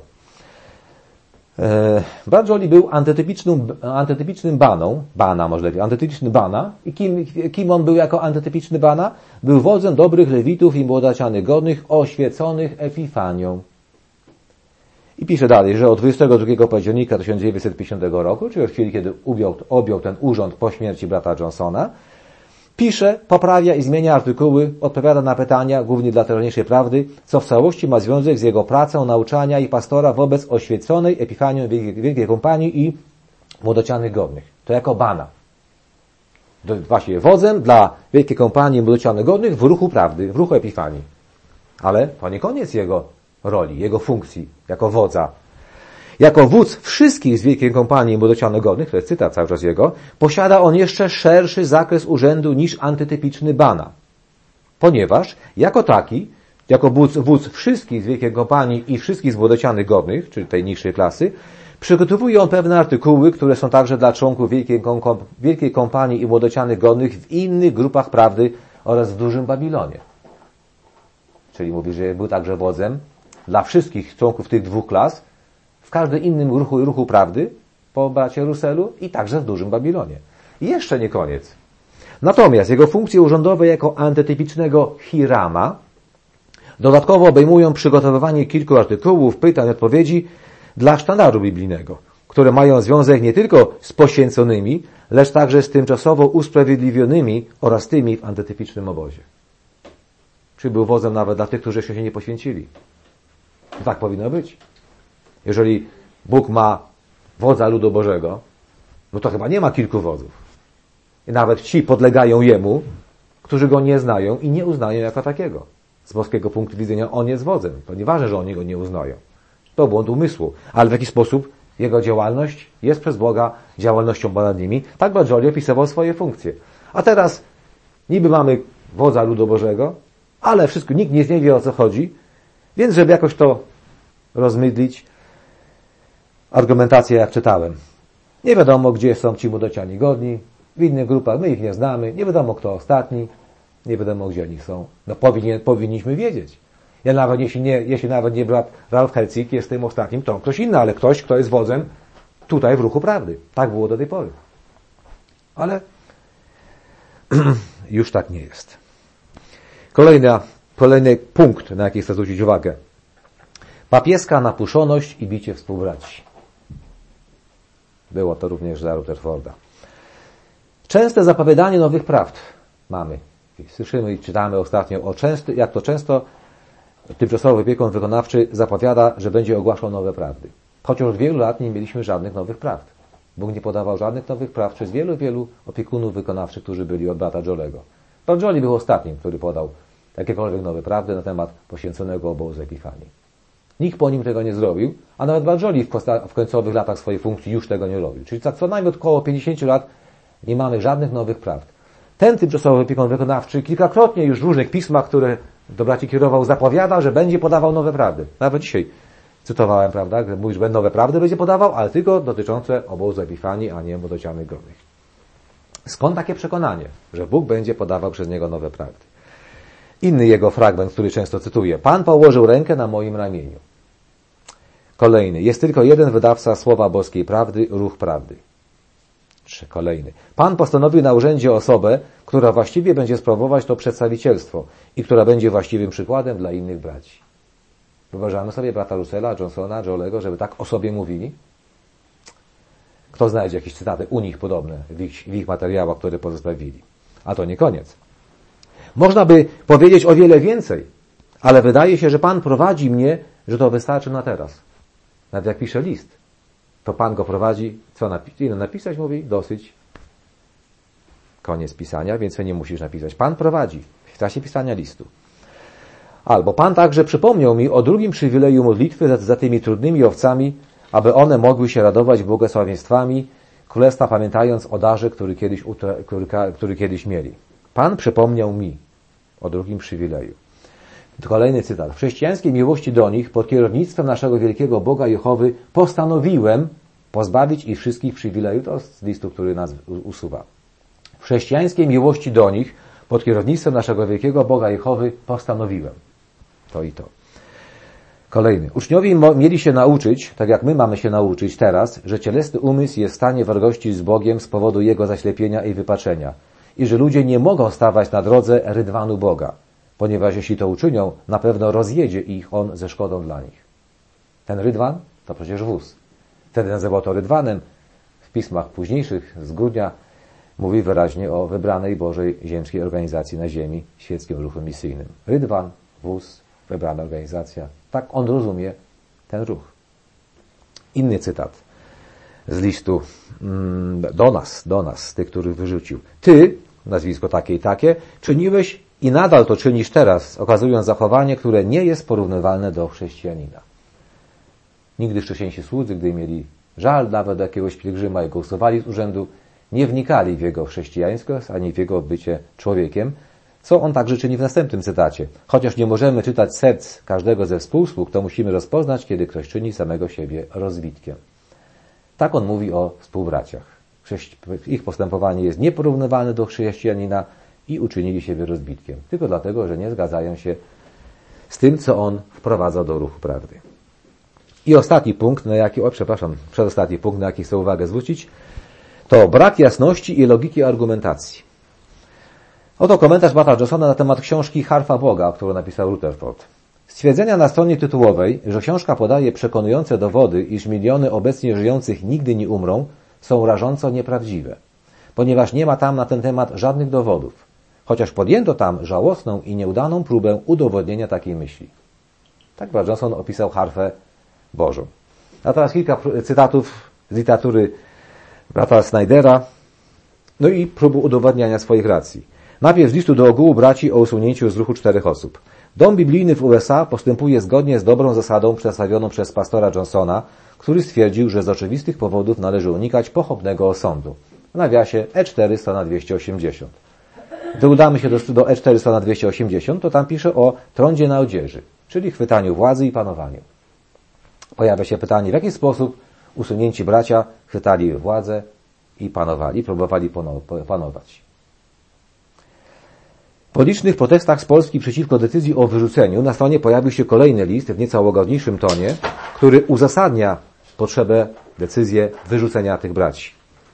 Brat Jolie był antytypicznym antytypiczny Bana. I kim on był jako antytypiczny Bana? Był wodzem dobrych lewitów i młodacianych godnych, oświeconych Epifanią. I pisze dalej, że od 22 października 1950 roku, czyli od chwili, kiedy objął ten urząd po śmierci brata Johnsona, pisze, poprawia i zmienia artykuły, odpowiada na pytania, głównie dla teraźniejszej prawdy, co w całości ma związek z jego pracą, nauczania i pastora wobec oświeconej Epifanią Wielkiej Kompanii i młodocianych godnych. To jako Bana. Właśnie wodzem dla Wielkiej Kompanii i młodocianych godnych w ruchu prawdy, w ruchu Epifanii. Ale to nie koniec jego roli, jego funkcji jako wodza. Jako wódz wszystkich z Wielkiej Kompanii Młodocianych Godnych, to jest cytat cały czas jego, posiada on jeszcze szerszy zakres urzędu niż antytypiczny Bana. Ponieważ jako taki, jako wódz wszystkich z Wielkiej Kompanii i wszystkich z Młodocianych Godnych, czyli tej niższej klasy, przygotowuje on pewne artykuły, które są także dla członków Wielkiej Kompanii i Młodocianych Godnych w innych grupach prawdy oraz w Dużym Babilonie. Czyli mówi, że był także wodzem dla wszystkich członków tych dwóch klas, w każdym innym ruchu prawdy, po bracie Russelu i także w Dużym Babilonie. I jeszcze nie koniec. Natomiast jego funkcje urzędowe jako antytypicznego Hirama dodatkowo obejmują przygotowywanie kilku artykułów, pytań, odpowiedzi dla sztandaru biblijnego, które mają związek nie tylko z poświęconymi, lecz także z tymczasowo usprawiedliwionymi oraz tymi w antytypicznym obozie. Czyli był wodzem nawet dla tych, którzy się nie poświęcili. Tak powinno być. Jeżeli Bóg ma wodza ludu Bożego, no to chyba nie ma kilku wodzów. I nawet ci podlegają Jemu, którzy Go nie znają i nie uznają jako takiego. Z boskiego punktu widzenia On jest wodzem. To nieważne, że oni Go nie uznają. To błąd umysłu. Ale w jaki sposób Jego działalność jest przez Boga działalnością ponad nimi. Tak Bajoli opisywał swoje funkcje. A teraz niby mamy wodza ludu Bożego, ale wszystko, nikt nie wie, o co chodzi, więc żeby jakoś to rozmydlić, argumentację jak czytałem. Nie wiadomo, gdzie są ci młodociani godni, w innych grupach my ich nie znamy, nie wiadomo, kto ostatni, nie wiadomo, gdzie oni są. No powinniśmy wiedzieć. Ja nawet, jeśli nawet nie brat Ralf Helcik jest tym ostatnim, to ktoś inny, ale ktoś, kto jest wodzem tutaj w ruchu prawdy. Tak było do tej pory. Ale już tak nie jest. Kolejny punkt, na jaki chcę zwrócić uwagę. Papieska napuszoność i bicie współbraci. Było to również za Rutherforda. Częste zapowiadanie nowych prawd mamy. Słyszymy i czytamy ostatnio jak to często tymczasowy opiekun wykonawczy zapowiada, że będzie ogłaszał nowe prawdy. Chociaż od wielu lat nie mieliśmy żadnych nowych prawd. Bóg nie podawał żadnych nowych prawd przez wielu opiekunów wykonawczych, którzy byli od brata Jolego. Brat Joli był ostatnim, który podał jakiekolwiek nowe prawdy na temat poświęconego obozu Epifanii. Nikt po nim tego nie zrobił, a nawet brat Joli w końcowych latach swojej funkcji już tego nie robił. Czyli co najmniej około 50 lat nie mamy żadnych nowych prawd. Ten tymczasowy opiekun wykonawczy kilkakrotnie już w różnych pismach, które do braci kierował, zapowiada, że będzie podawał nowe prawdy. Nawet dzisiaj cytowałem, prawda, że mówi, że nowe prawdy będzie podawał, ale tylko dotyczące obozu Epifanii, a nie młodocianych godnych. Skąd takie przekonanie, że Bóg będzie podawał przez niego nowe prawdy? Inny jego fragment, który często cytuję. Pan położył rękę na moim ramieniu. Kolejny. Jest tylko jeden wydawca słowa boskiej prawdy, ruch prawdy. Kolejny. Pan postanowił na urzędzie osobę, która właściwie będzie sprawować to przedstawicielstwo i która będzie właściwym przykładem dla innych braci. Wyobrażamy sobie brata Russella, Johnsona, Jolego, żeby tak o sobie mówili? Kto znajdzie jakieś cytaty u nich podobne w ich materiałach, które pozostawili? A to nie koniec. Można by powiedzieć o wiele więcej, ale wydaje się, że Pan prowadzi mnie, że to wystarczy na teraz. Nawet jak pisze list, to Pan go prowadzi, co napisać? Mówi, dosyć. Koniec pisania, więcej nie musisz napisać. Pan prowadzi w czasie pisania listu. Albo Pan także przypomniał mi o drugim przywileju modlitwy za tymi trudnymi owcami, aby one mogły się radować błogosławieństwami królestwa, pamiętając o darze, który kiedyś mieli. Pan przypomniał mi o drugim przywileju. Kolejny cytat. W chrześcijańskiej miłości do nich, pod kierownictwem naszego wielkiego Boga Jehowy, postanowiłem pozbawić ich wszystkich przywilejów. To z listu, który nas usuwa. W chrześcijańskiej miłości do nich, pod kierownictwem naszego wielkiego Boga Jehowy, postanowiłem. To i to. Kolejny. Uczniowie mieli się nauczyć, tak jak my mamy się nauczyć teraz, że cielesny umysł jest w stanie wrogości z Bogiem z powodu jego zaślepienia i wypaczenia. I że ludzie nie mogą stawać na drodze rydwanu Boga, ponieważ jeśli to uczynią, na pewno rozjedzie ich on ze szkodą dla nich. Ten rydwan to przecież wóz. Wtedy nazywał to rydwanem. W pismach późniejszych z grudnia mówi wyraźnie o wybranej Bożej ziemskiej organizacji na ziemi, świeckim ruchu misyjnym. Rydwan, wóz, wybrana organizacja. Tak on rozumie ten ruch. Inny cytat z listu do nas, tych, których wyrzucił. Ty, nazwisko takie i takie, czyniłeś i nadal to czynisz teraz, okazując zachowanie, które nie jest porównywalne do chrześcijanina. Nigdy wcześniejsi słudzy, gdy mieli żal nawet do jakiegoś pielgrzyma i go usuwali z urzędu, nie wnikali w jego chrześcijaństwo, ani w jego bycie człowiekiem, co on także czyni w następnym cytacie. Chociaż nie możemy czytać serc każdego ze współsług, to musimy rozpoznać, kiedy ktoś czyni samego siebie rozwitkiem. Tak on mówi o współbraciach. Ich postępowanie jest nieporównywalne do chrześcijanina i uczynili siebie rozbitkiem. Tylko dlatego, że nie zgadzają się z tym, co on wprowadza do ruchu prawdy. I ostatni punkt, przedostatni punkt, na jaki chcę uwagę zwrócić, to brak jasności i logiki argumentacji. Oto komentarz brata Johnsona na temat książki Harfa Boga, którą napisał Rutherford. Stwierdzenia na stronie tytułowej, że książka podaje przekonujące dowody, iż miliony obecnie żyjących nigdy nie umrą, są rażąco nieprawdziwe, ponieważ nie ma tam na ten temat żadnych dowodów, chociaż podjęto tam żałosną i nieudaną próbę udowodnienia takiej myśli. Tak brat Johnson opisał harfę Bożą. A teraz kilka cytatów z literatury brata Snydera, no i próbu udowadniania swoich racji. Najpierw z listu do ogółu braci o usunięciu z ruchu 4 osób. Dom biblijny w USA postępuje zgodnie z dobrą zasadą przedstawioną przez pastora Johnsona, który stwierdził, że z oczywistych powodów należy unikać pochopnego osądu. W nawiasie E4 strona 280. Gdy udamy się do E4 strona 280, to tam pisze o trądzie na odzieży, czyli chwytaniu władzy i panowaniu. Pojawia się pytanie, w jaki sposób usunięci bracia chwytali władzę i panowali, próbowali panować. Po licznych protestach z Polski przeciwko decyzji o wyrzuceniu na stronie pojawił się kolejny list w nieco łagodniejszym tonie, który uzasadnia potrzebę, decyzję wyrzucenia tych braci.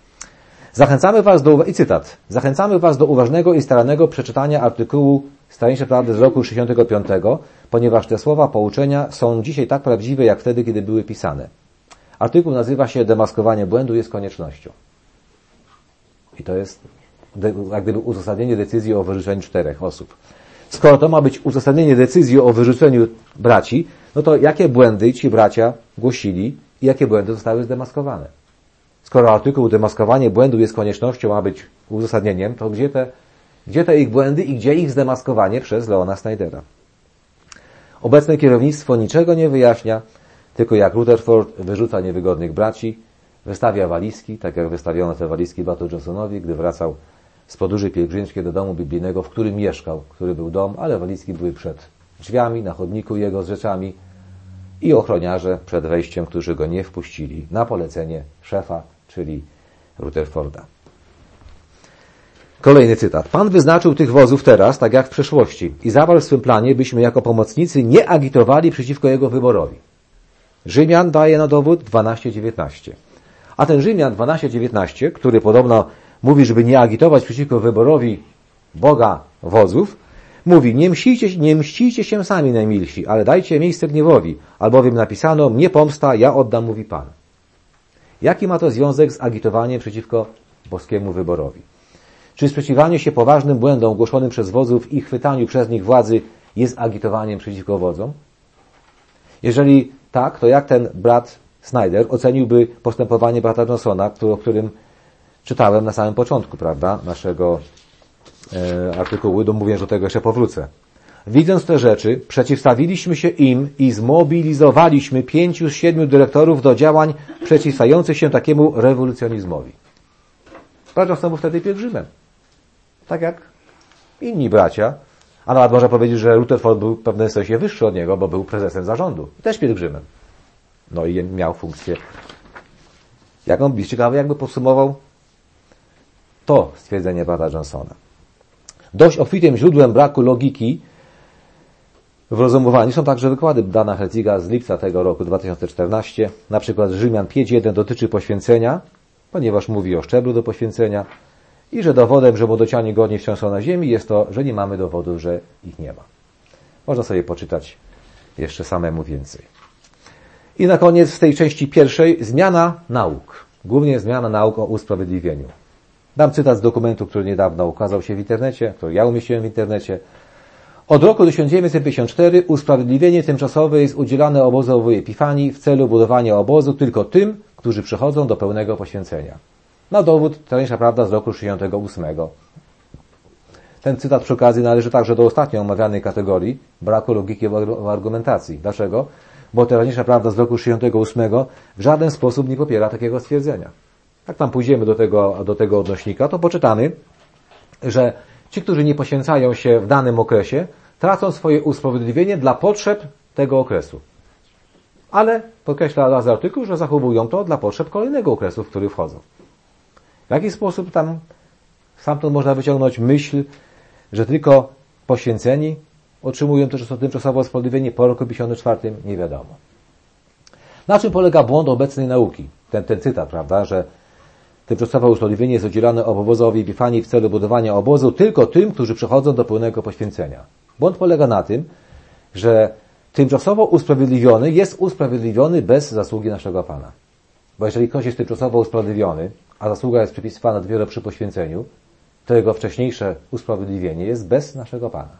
Zachęcamy Was do uważnego i starannego przeczytania artykułu Stanieńczej Prawdy z roku 65, ponieważ te słowa pouczenia są dzisiaj tak prawdziwe, jak wtedy, kiedy były pisane. Artykuł nazywa się Demaskowanie błędu jest koniecznością. I to jest jak gdyby uzasadnienie decyzji o wyrzuceniu 4 osób. Skoro to ma być uzasadnienie decyzji o wyrzuceniu braci, no to jakie błędy ci bracia głosili i jakie błędy zostały zdemaskowane? Skoro artykuł demaskowanie błędu jest koniecznością, ma być uzasadnieniem, to gdzie te ich błędy i gdzie ich zdemaskowanie przez Leona Snydera? Obecne kierownictwo niczego nie wyjaśnia, tylko jak Rutherford wyrzuca niewygodnych braci, wystawia walizki, tak jak wystawiono te walizki bratu Johnsonowi, gdy wracał z podróży pielgrzymskiej do domu biblijnego, w którym mieszkał, który był dom, ale walizki były przed drzwiami, na chodniku jego z rzeczami i ochroniarze przed wejściem, którzy go nie wpuścili na polecenie szefa, czyli Rutherforda. Kolejny cytat. Pan wyznaczył tych wozów teraz, tak jak w przeszłości i zawarł w swym planie, byśmy jako pomocnicy nie agitowali przeciwko jego wyborowi. Rzymian daje na dowód 12:19. A ten Rzymian 12:19, który podobno mówi, żeby nie agitować przeciwko wyborowi Boga wozów, mówi, nie mścicie się sami najmilsi, ale dajcie miejsce gniewowi, albowiem napisano, mnie pomsta, ja oddam, mówi Pan. Jaki ma to związek z agitowaniem przeciwko boskiemu wyborowi? Czy sprzeciwianie się poważnym błędom głoszonym przez wodzów i chwytaniu przez nich władzy jest agitowaniem przeciwko wodzom? Jeżeli tak, to jak ten brat Snyder oceniłby postępowanie brata Johnsona, o którym czytałem na samym początku, prawda, naszego artykułu, mówię, że do tego jeszcze powrócę. Widząc te rzeczy, przeciwstawiliśmy się im i zmobilizowaliśmy 5 z 7 dyrektorów do działań przeciwstających się takiemu rewolucjonizmowi. Brat Johnson był wtedy pielgrzymem. Tak jak inni bracia, a nawet można powiedzieć, że Rutherford był w pewnym sensie wyższy od niego, bo był prezesem zarządu. Też pielgrzymem. No i miał funkcję. Ciekawe, jakby podsumował to stwierdzenie brata Johnsona. Dość obfitym źródłem braku logiki w rozumowaniu są także wykłady Dana Herziga z lipca tego roku 2014. Na przykład Rzymian 5:1 dotyczy poświęcenia, ponieważ mówi o szczeblu do poświęcenia i że dowodem, że młodocianie godnie wciąż są na ziemi, jest to, że nie mamy dowodów, że ich nie ma. Można sobie poczytać jeszcze samemu więcej. I na koniec w tej części pierwszej zmiana nauk. Głównie zmiana nauk o usprawiedliwieniu. Dam cytat z dokumentu, który niedawno ukazał się w internecie, który ja umieściłem w internecie. Od roku 1954 usprawiedliwienie tymczasowe jest udzielane obozowi Epifanii w celu budowania obozu tylko tym, którzy przychodzą do pełnego poświęcenia. Na dowód Stanieńcza Prawda z roku 1968. Ten cytat przy okazji należy także do ostatnio omawianej kategorii braku logiki w argumentacji. Dlaczego? Bo Stanieńcza Prawda z roku 1968 w żaden sposób nie popiera takiego stwierdzenia. Jak tam pójdziemy do tego odnośnika, to poczytamy, że ci, którzy nie poświęcają się w danym okresie, tracą swoje usprawiedliwienie dla potrzeb tego okresu. Ale podkreśla raz artykuł, że zachowują to dla potrzeb kolejnego okresu, w który wchodzą. W jaki sposób tam stamtąd można wyciągnąć myśl, że tylko poświęceni otrzymują też tymczasowe usprawiedliwienie po roku 54? Nie wiadomo. Na czym polega błąd obecnej nauki? Ten cytat, prawda, że tymczasowe usprawiedliwienie jest udzielane obozowi Epifanii w celu budowania obozu tylko tym, którzy przechodzą do pełnego poświęcenia. Błąd polega na tym, że tymczasowo usprawiedliwiony jest usprawiedliwiony bez zasługi naszego Pana. Bo jeżeli ktoś jest tymczasowo usprawiedliwiony, a zasługa jest przypisywana dopiero przy poświęceniu, to jego wcześniejsze usprawiedliwienie jest bez naszego Pana.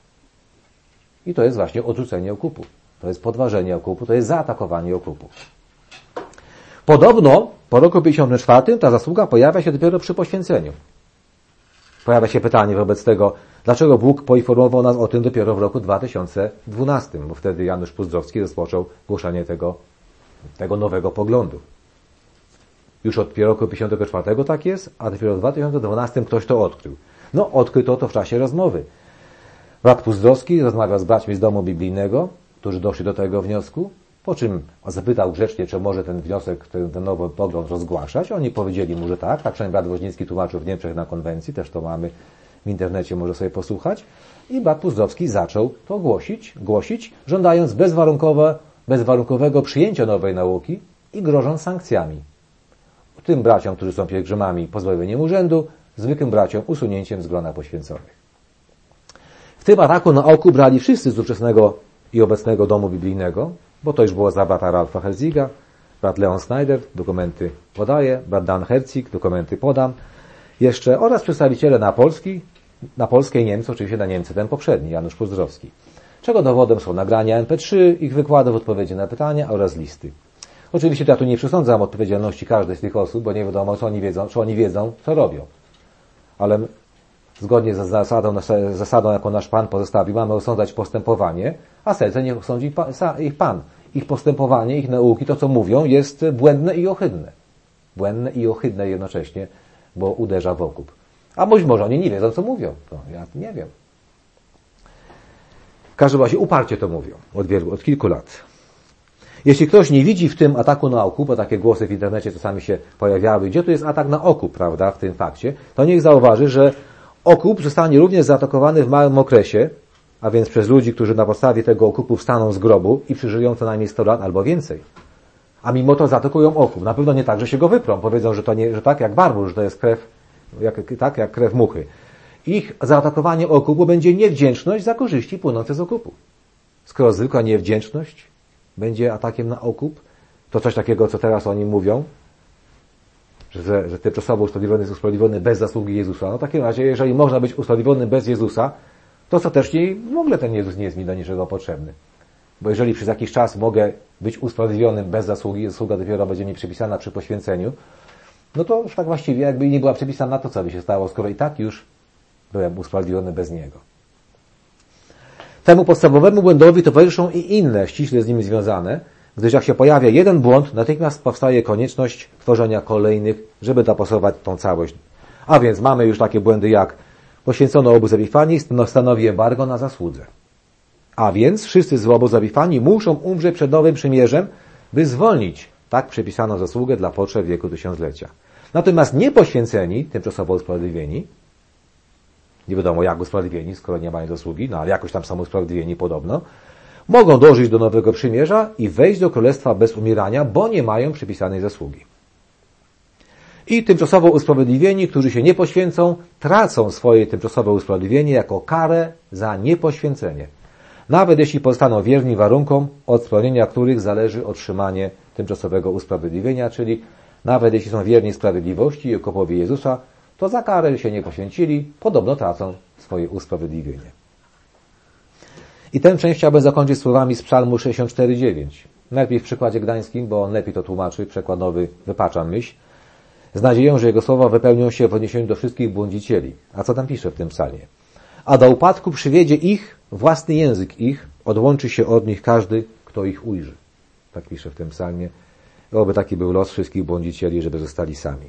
I to jest właśnie odrzucenie okupu. To jest podważenie okupu, to jest zaatakowanie okupu. Podobno po roku 54 ta zasługa pojawia się dopiero przy poświęceniu. Pojawia się pytanie wobec tego, dlaczego Bóg poinformował nas o tym dopiero w roku 2012, bo wtedy Janusz Puzdrowski rozpoczął głoszenie tego nowego poglądu. Już od roku 54 tak jest, a dopiero w 2012 ktoś to odkrył. No, odkryto to w czasie rozmowy. Brat Puzdrowski rozmawiał z braćmi z domu biblijnego, którzy doszli do tego wniosku, po czym zapytał grzecznie, czy może ten wniosek, ten nowy pogląd rozgłaszać. Oni powiedzieli mu, że tak przynajmniej brat Woźnicki tłumaczył w Niemczech na konwencji, też to mamy w internecie, może sobie posłuchać. I brat Puzdrowski zaczął to głosić, żądając bezwarunkowego przyjęcia nowej nauki i grożąc sankcjami. Tym braciom, którzy są pielgrzymami, pozbawieniem urzędu, zwykłym braciom usunięciem z grona poświęconych. W tym ataku na oku brali wszyscy z ówczesnego i obecnego domu biblijnego, bo to już było za brata Ralfa Herziga, brat Leon Snyder, dokumenty podaje, brat Dan Herzig, dokumenty podam, jeszcze oraz przedstawiciele na Polskę i Niemcy, oczywiście na Niemcy ten poprzedni, Janusz Puzdrowski. Czego dowodem są nagrania MP3, ich wykładów, odpowiedzi na pytania oraz listy. Oczywiście ja tu nie przesądzam odpowiedzialności każdej z tych osób, bo nie wiadomo, czy oni wiedzą, co robią. Ale zgodnie z zasadą, jaką nasz Pan pozostawił, mamy osądzać postępowanie, a serce niech osądzi ich Pan. Ich postępowanie, ich nauki, to co mówią, jest błędne i ohydne. Błędne i ohydne jednocześnie, bo uderza w okup. A być może oni nie wiedzą, co mówią. To ja nie wiem. W każdym razie uparcie to mówią od kilku lat. Jeśli ktoś nie widzi w tym ataku na okup, bo takie głosy w internecie czasami się pojawiały, gdzie tu jest atak na okup, prawda, w tym fakcie, to niech zauważy, że okup zostanie również zaatakowany w małym okresie, a więc przez ludzi, którzy na podstawie tego okupu wstaną z grobu i przeżyją co najmniej 100 lat albo więcej. A mimo to zaatakują okup. Na pewno nie tak, że się go wyprą. Powiedzą, że to nie, że tak jak barbur, że to jest krew, jak krew muchy. Ich zaatakowanie okupu będzie niewdzięczność za korzyści płynące z okupu. Skoro zwykła niewdzięczność będzie atakiem na okup, to coś takiego, co teraz oni mówią, że tymczasowo usprawiedliwiony jest usprawiedliwiony bez zasługi Jezusa. No w takim razie, jeżeli można być usprawiedliwiony bez Jezusa, to ostatecznie w ogóle ten Jezus nie jest mi do niczego potrzebny. Bo jeżeli przez jakiś czas mogę być usprawiedliwionym bez zasługi, zasługa dopiero będzie mi przypisana przy poświęceniu, no to już tak właściwie jakby nie była przypisana, to co by się stało, skoro i tak już byłem usprawiedliwiony bez Niego. Temu podstawowemu błędowi towarzyszą i inne, ściśle z nim związane, gdyż jak się pojawia jeden błąd, natychmiast powstaje konieczność tworzenia kolejnych, żeby dopasować tą całość. A więc mamy już takie błędy jak poświęcono obóz Epifanii stanowi embargo na zasłudze. A więc wszyscy z obozu Epifanii muszą umrzeć przed nowym przymierzem, by zwolnić tak przepisaną zasługę dla potrzeb wieku tysiąclecia. Natomiast niepoświęceni, tymczasowo usprawiedliwieni, nie wiadomo jak usprawiedliwieni, skoro nie mają zasługi, no ale jakoś tam są usprawiedliwieni podobno, mogą dążyć do nowego przymierza i wejść do królestwa bez umierania, bo nie mają przypisanej zasługi. I tymczasowo usprawiedliwieni, którzy się nie poświęcą, tracą swoje tymczasowe usprawiedliwienie jako karę za niepoświęcenie. Nawet jeśli pozostaną wierni warunkom, od spełnienia których zależy otrzymanie tymczasowego usprawiedliwienia, czyli nawet jeśli są wierni sprawiedliwości i okopowi Jezusa, to za karę się nie poświęcili, podobno tracą swoje usprawiedliwienie. I tę część chciałbym zakończyć słowami z Psalmu 64:9. Najpierw w przykładzie gdańskim, bo on lepiej to tłumaczy, przekład nowy wypacza myśl. Z nadzieją, że jego słowa wypełnią się w odniesieniu do wszystkich błądzicieli. A co tam pisze w tym psalmie? A do upadku przywiedzie ich, własny język ich, odłączy się od nich każdy, kto ich ujrzy. Tak pisze w tym psalmie. Oby taki był los wszystkich błądzicieli, żeby zostali sami.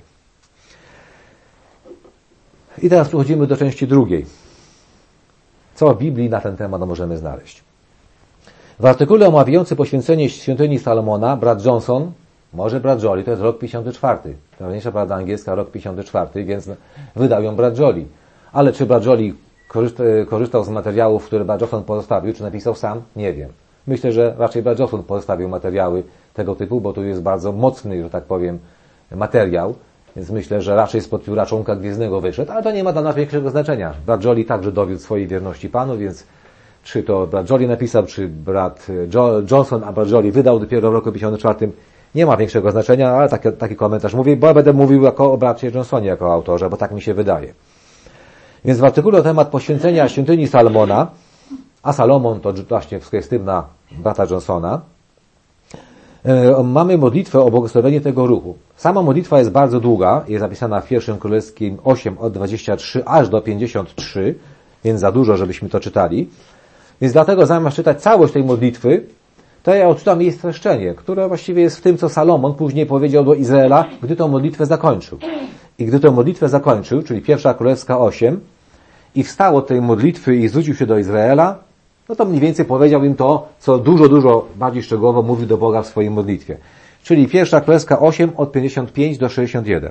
I teraz przechodzimy do części drugiej. Co w Biblii na ten temat możemy znaleźć? W artykule omawiający poświęcenie świątyni Salomona brat Johnson, może brat Joly, to jest rok 54. Najważniejsza prawda angielska, rok 54, więc wydał ją brat Joly. Ale czy brat Joly korzystał z materiałów, które brat Johnson pozostawił, czy napisał sam? Nie wiem. Myślę, że raczej brat Johnson pozostawił materiały tego typu, bo tu jest bardzo mocny, że tak powiem, materiał. Więc myślę, że raczej spod pióra członka Gwiezdnego wyszedł, ale to nie ma dla nas większego znaczenia. Brat Joly także dowiódł swojej wierności Panu, więc czy to brat Joly napisał, czy brat Johnson, a brat Joly wydał dopiero w roku 54, nie ma większego znaczenia, ale taki komentarz mówię, bo ja będę mówił jako o bracie Johnsonie, jako autorze, bo tak mi się wydaje. Więc w artykule na temat poświęcenia świątyni Salomona, a Salomon to właśnie wskazywna brata Johnsona, mamy modlitwę o błogosławienie tego ruchu. Sama modlitwa jest bardzo długa, jest zapisana w 1 Królewskim 8 od 23 aż do 53, więc za dużo, żebyśmy to czytali. Więc dlatego zamiast czytać całość tej modlitwy, to ja odczytam jej streszczenie, które właściwie jest w tym, co Salomon później powiedział do Izraela, gdy tę modlitwę zakończył. I gdy tę modlitwę zakończył, czyli 1 Królewska 8, i wstał od tej modlitwy i zwrócił się do Izraela, no to mniej więcej powiedział im to, co dużo bardziej szczegółowo mówił do Boga w swojej modlitwie. Czyli 1 Królewska 8 od 55 do 61.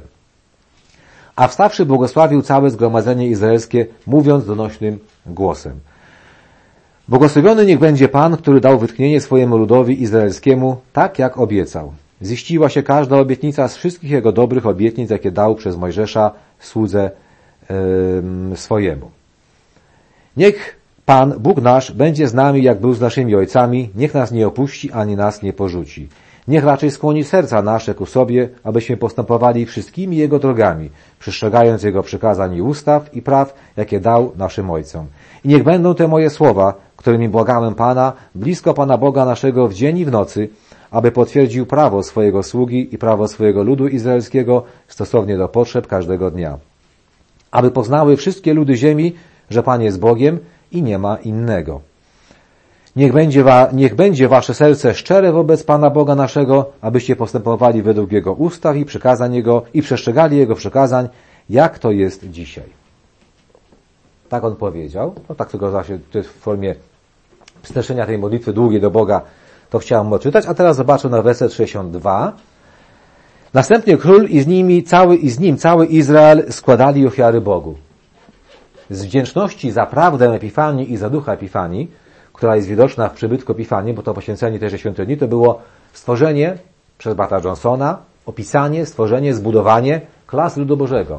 A wstawszy błogosławił całe zgromadzenie izraelskie, mówiąc donośnym głosem. Błogosławiony niech będzie Pan, który dał wytchnienie swojemu ludowi izraelskiemu, tak jak obiecał. Ziściła się każda obietnica z wszystkich jego dobrych obietnic, jakie dał przez Mojżesza słudze swojemu. Niech Pan, Bóg nasz, będzie z nami, jak był z naszymi ojcami, niech nas nie opuści, ani nas nie porzuci. Niech raczej skłoni serca nasze ku sobie, abyśmy postępowali wszystkimi Jego drogami, przestrzegając Jego przykazań i ustaw i praw, jakie dał naszym ojcom. I niech będą te moje słowa, którymi błagałem Pana, blisko Pana Boga naszego w dzień i w nocy, aby potwierdził prawo swojego sługi i prawo swojego ludu izraelskiego stosownie do potrzeb każdego dnia. Aby poznały wszystkie ludy ziemi, że Pan jest Bogiem i nie ma innego. Niech będzie wasze serce szczere wobec Pana Boga naszego, abyście postępowali według Jego ustaw i przykazań Jego i przestrzegali Jego przykazań, jak to jest dzisiaj. Tak on powiedział. No tak tylko właśnie to jest w formie streszczenia tej modlitwy długiej do Boga, to chciałem odczytać. A teraz zobaczę na werset 62. Następnie król i z nim cały Izrael składali ofiary Bogu. Z wdzięczności za prawdę Epifanii i za ducha Epifanii, która jest widoczna w przybytku Epifanii, bo to poświęcenie tejże świątyni, to było stworzenie przez brata Johnsona, opisanie, stworzenie, zbudowanie klas ludu Bożego.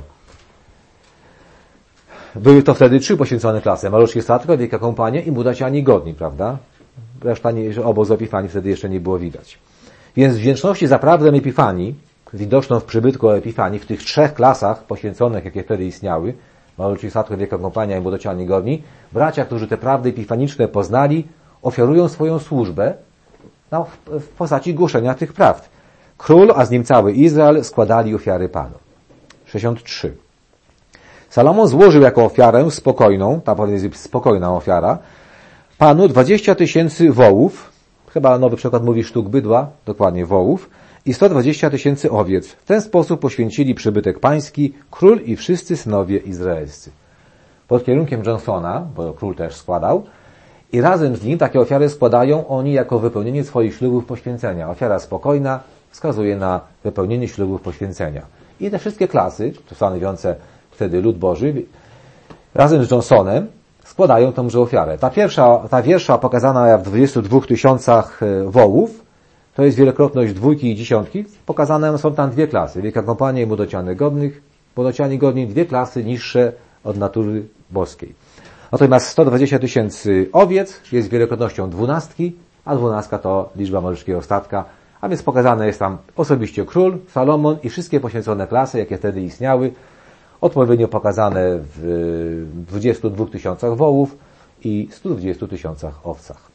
Były to wtedy 3 poświęcone klasy. Maluczki Statka, Wielka Kompania i Budaciani Godni, prawda? Reszta obozu Epifanii wtedy jeszcze nie było widać. Więc z wdzięczności za prawdę Epifanii, widoczną w przybytku Epifanii, w tych 3 klasach poświęconych, jakie wtedy istniały, Maluczki Statka, Wielka Kompania i Budaciani Godni, bracia, którzy te prawdy epifaniczne poznali, ofiarują swoją służbę w postaci głoszenia tych prawd. Król, a z nim cały Izrael składali ofiary Panu. 63. Salomon złożył jako ofiarę spokojną, ta powinna być spokojna ofiara, Panu 20 000 wołów, chyba nowy przykład mówi sztuk bydła, dokładnie wołów, i 120 000 owiec. W ten sposób poświęcili przybytek pański, król i wszyscy synowie izraelscy. Pod kierunkiem Johnsona, bo król też składał, i razem z nim takie ofiary składają oni jako wypełnienie swoich ślubów poświęcenia. Ofiara spokojna wskazuje na wypełnienie ślubów poświęcenia. I te wszystkie klasy, stanowiące wtedy lud Boży, razem z Johnsonem składają tąże ofiarę. Ta pierwsza pokazana w 22 000 wołów, to jest wielokrotność 2 i 10. Pokazane są tam 2 klasy. Wielka Kompania i Budaciani Godni, 2 klasy niższe od natury boskiej. Natomiast 120 000 owiec jest wielokrotnością 12, a 12 to liczba Maluczkiego Statka, a więc pokazane jest tam osobiście król, Salomon i wszystkie poświęcone klasy, jakie wtedy istniały, odpowiednio pokazane w 22 000 wołów i 120 000 owcach.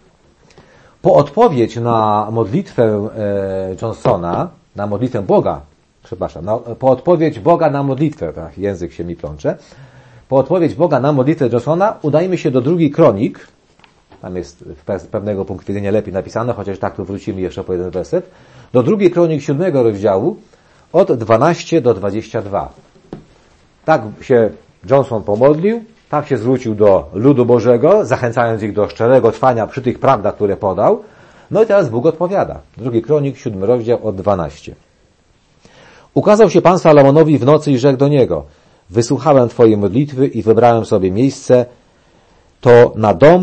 Po odpowiedź na modlitwę Johnsona, na modlitwę Boga, po odpowiedź Boga na modlitwę, tak, język się mi plącze, po odpowiedź Boga na modlitwę Johnsona udajmy się do 2 Kronik, tam jest z pewnego punktu widzenia lepiej napisane, chociaż tak tu wrócimy jeszcze po jeden werset, do 2 Kronik 7 rozdziału od 12 do 22. Tak się Johnson pomodlił, tak się zwrócił do ludu Bożego, zachęcając ich do szczerego trwania przy tych prawdach, które podał. No i teraz Bóg odpowiada. 2 Kronik, 7 rozdział od 12. Ukazał się Pan Salomonowi w nocy i rzekł do niego: wysłuchałem Twojej modlitwy i wybrałem sobie miejsce to na dom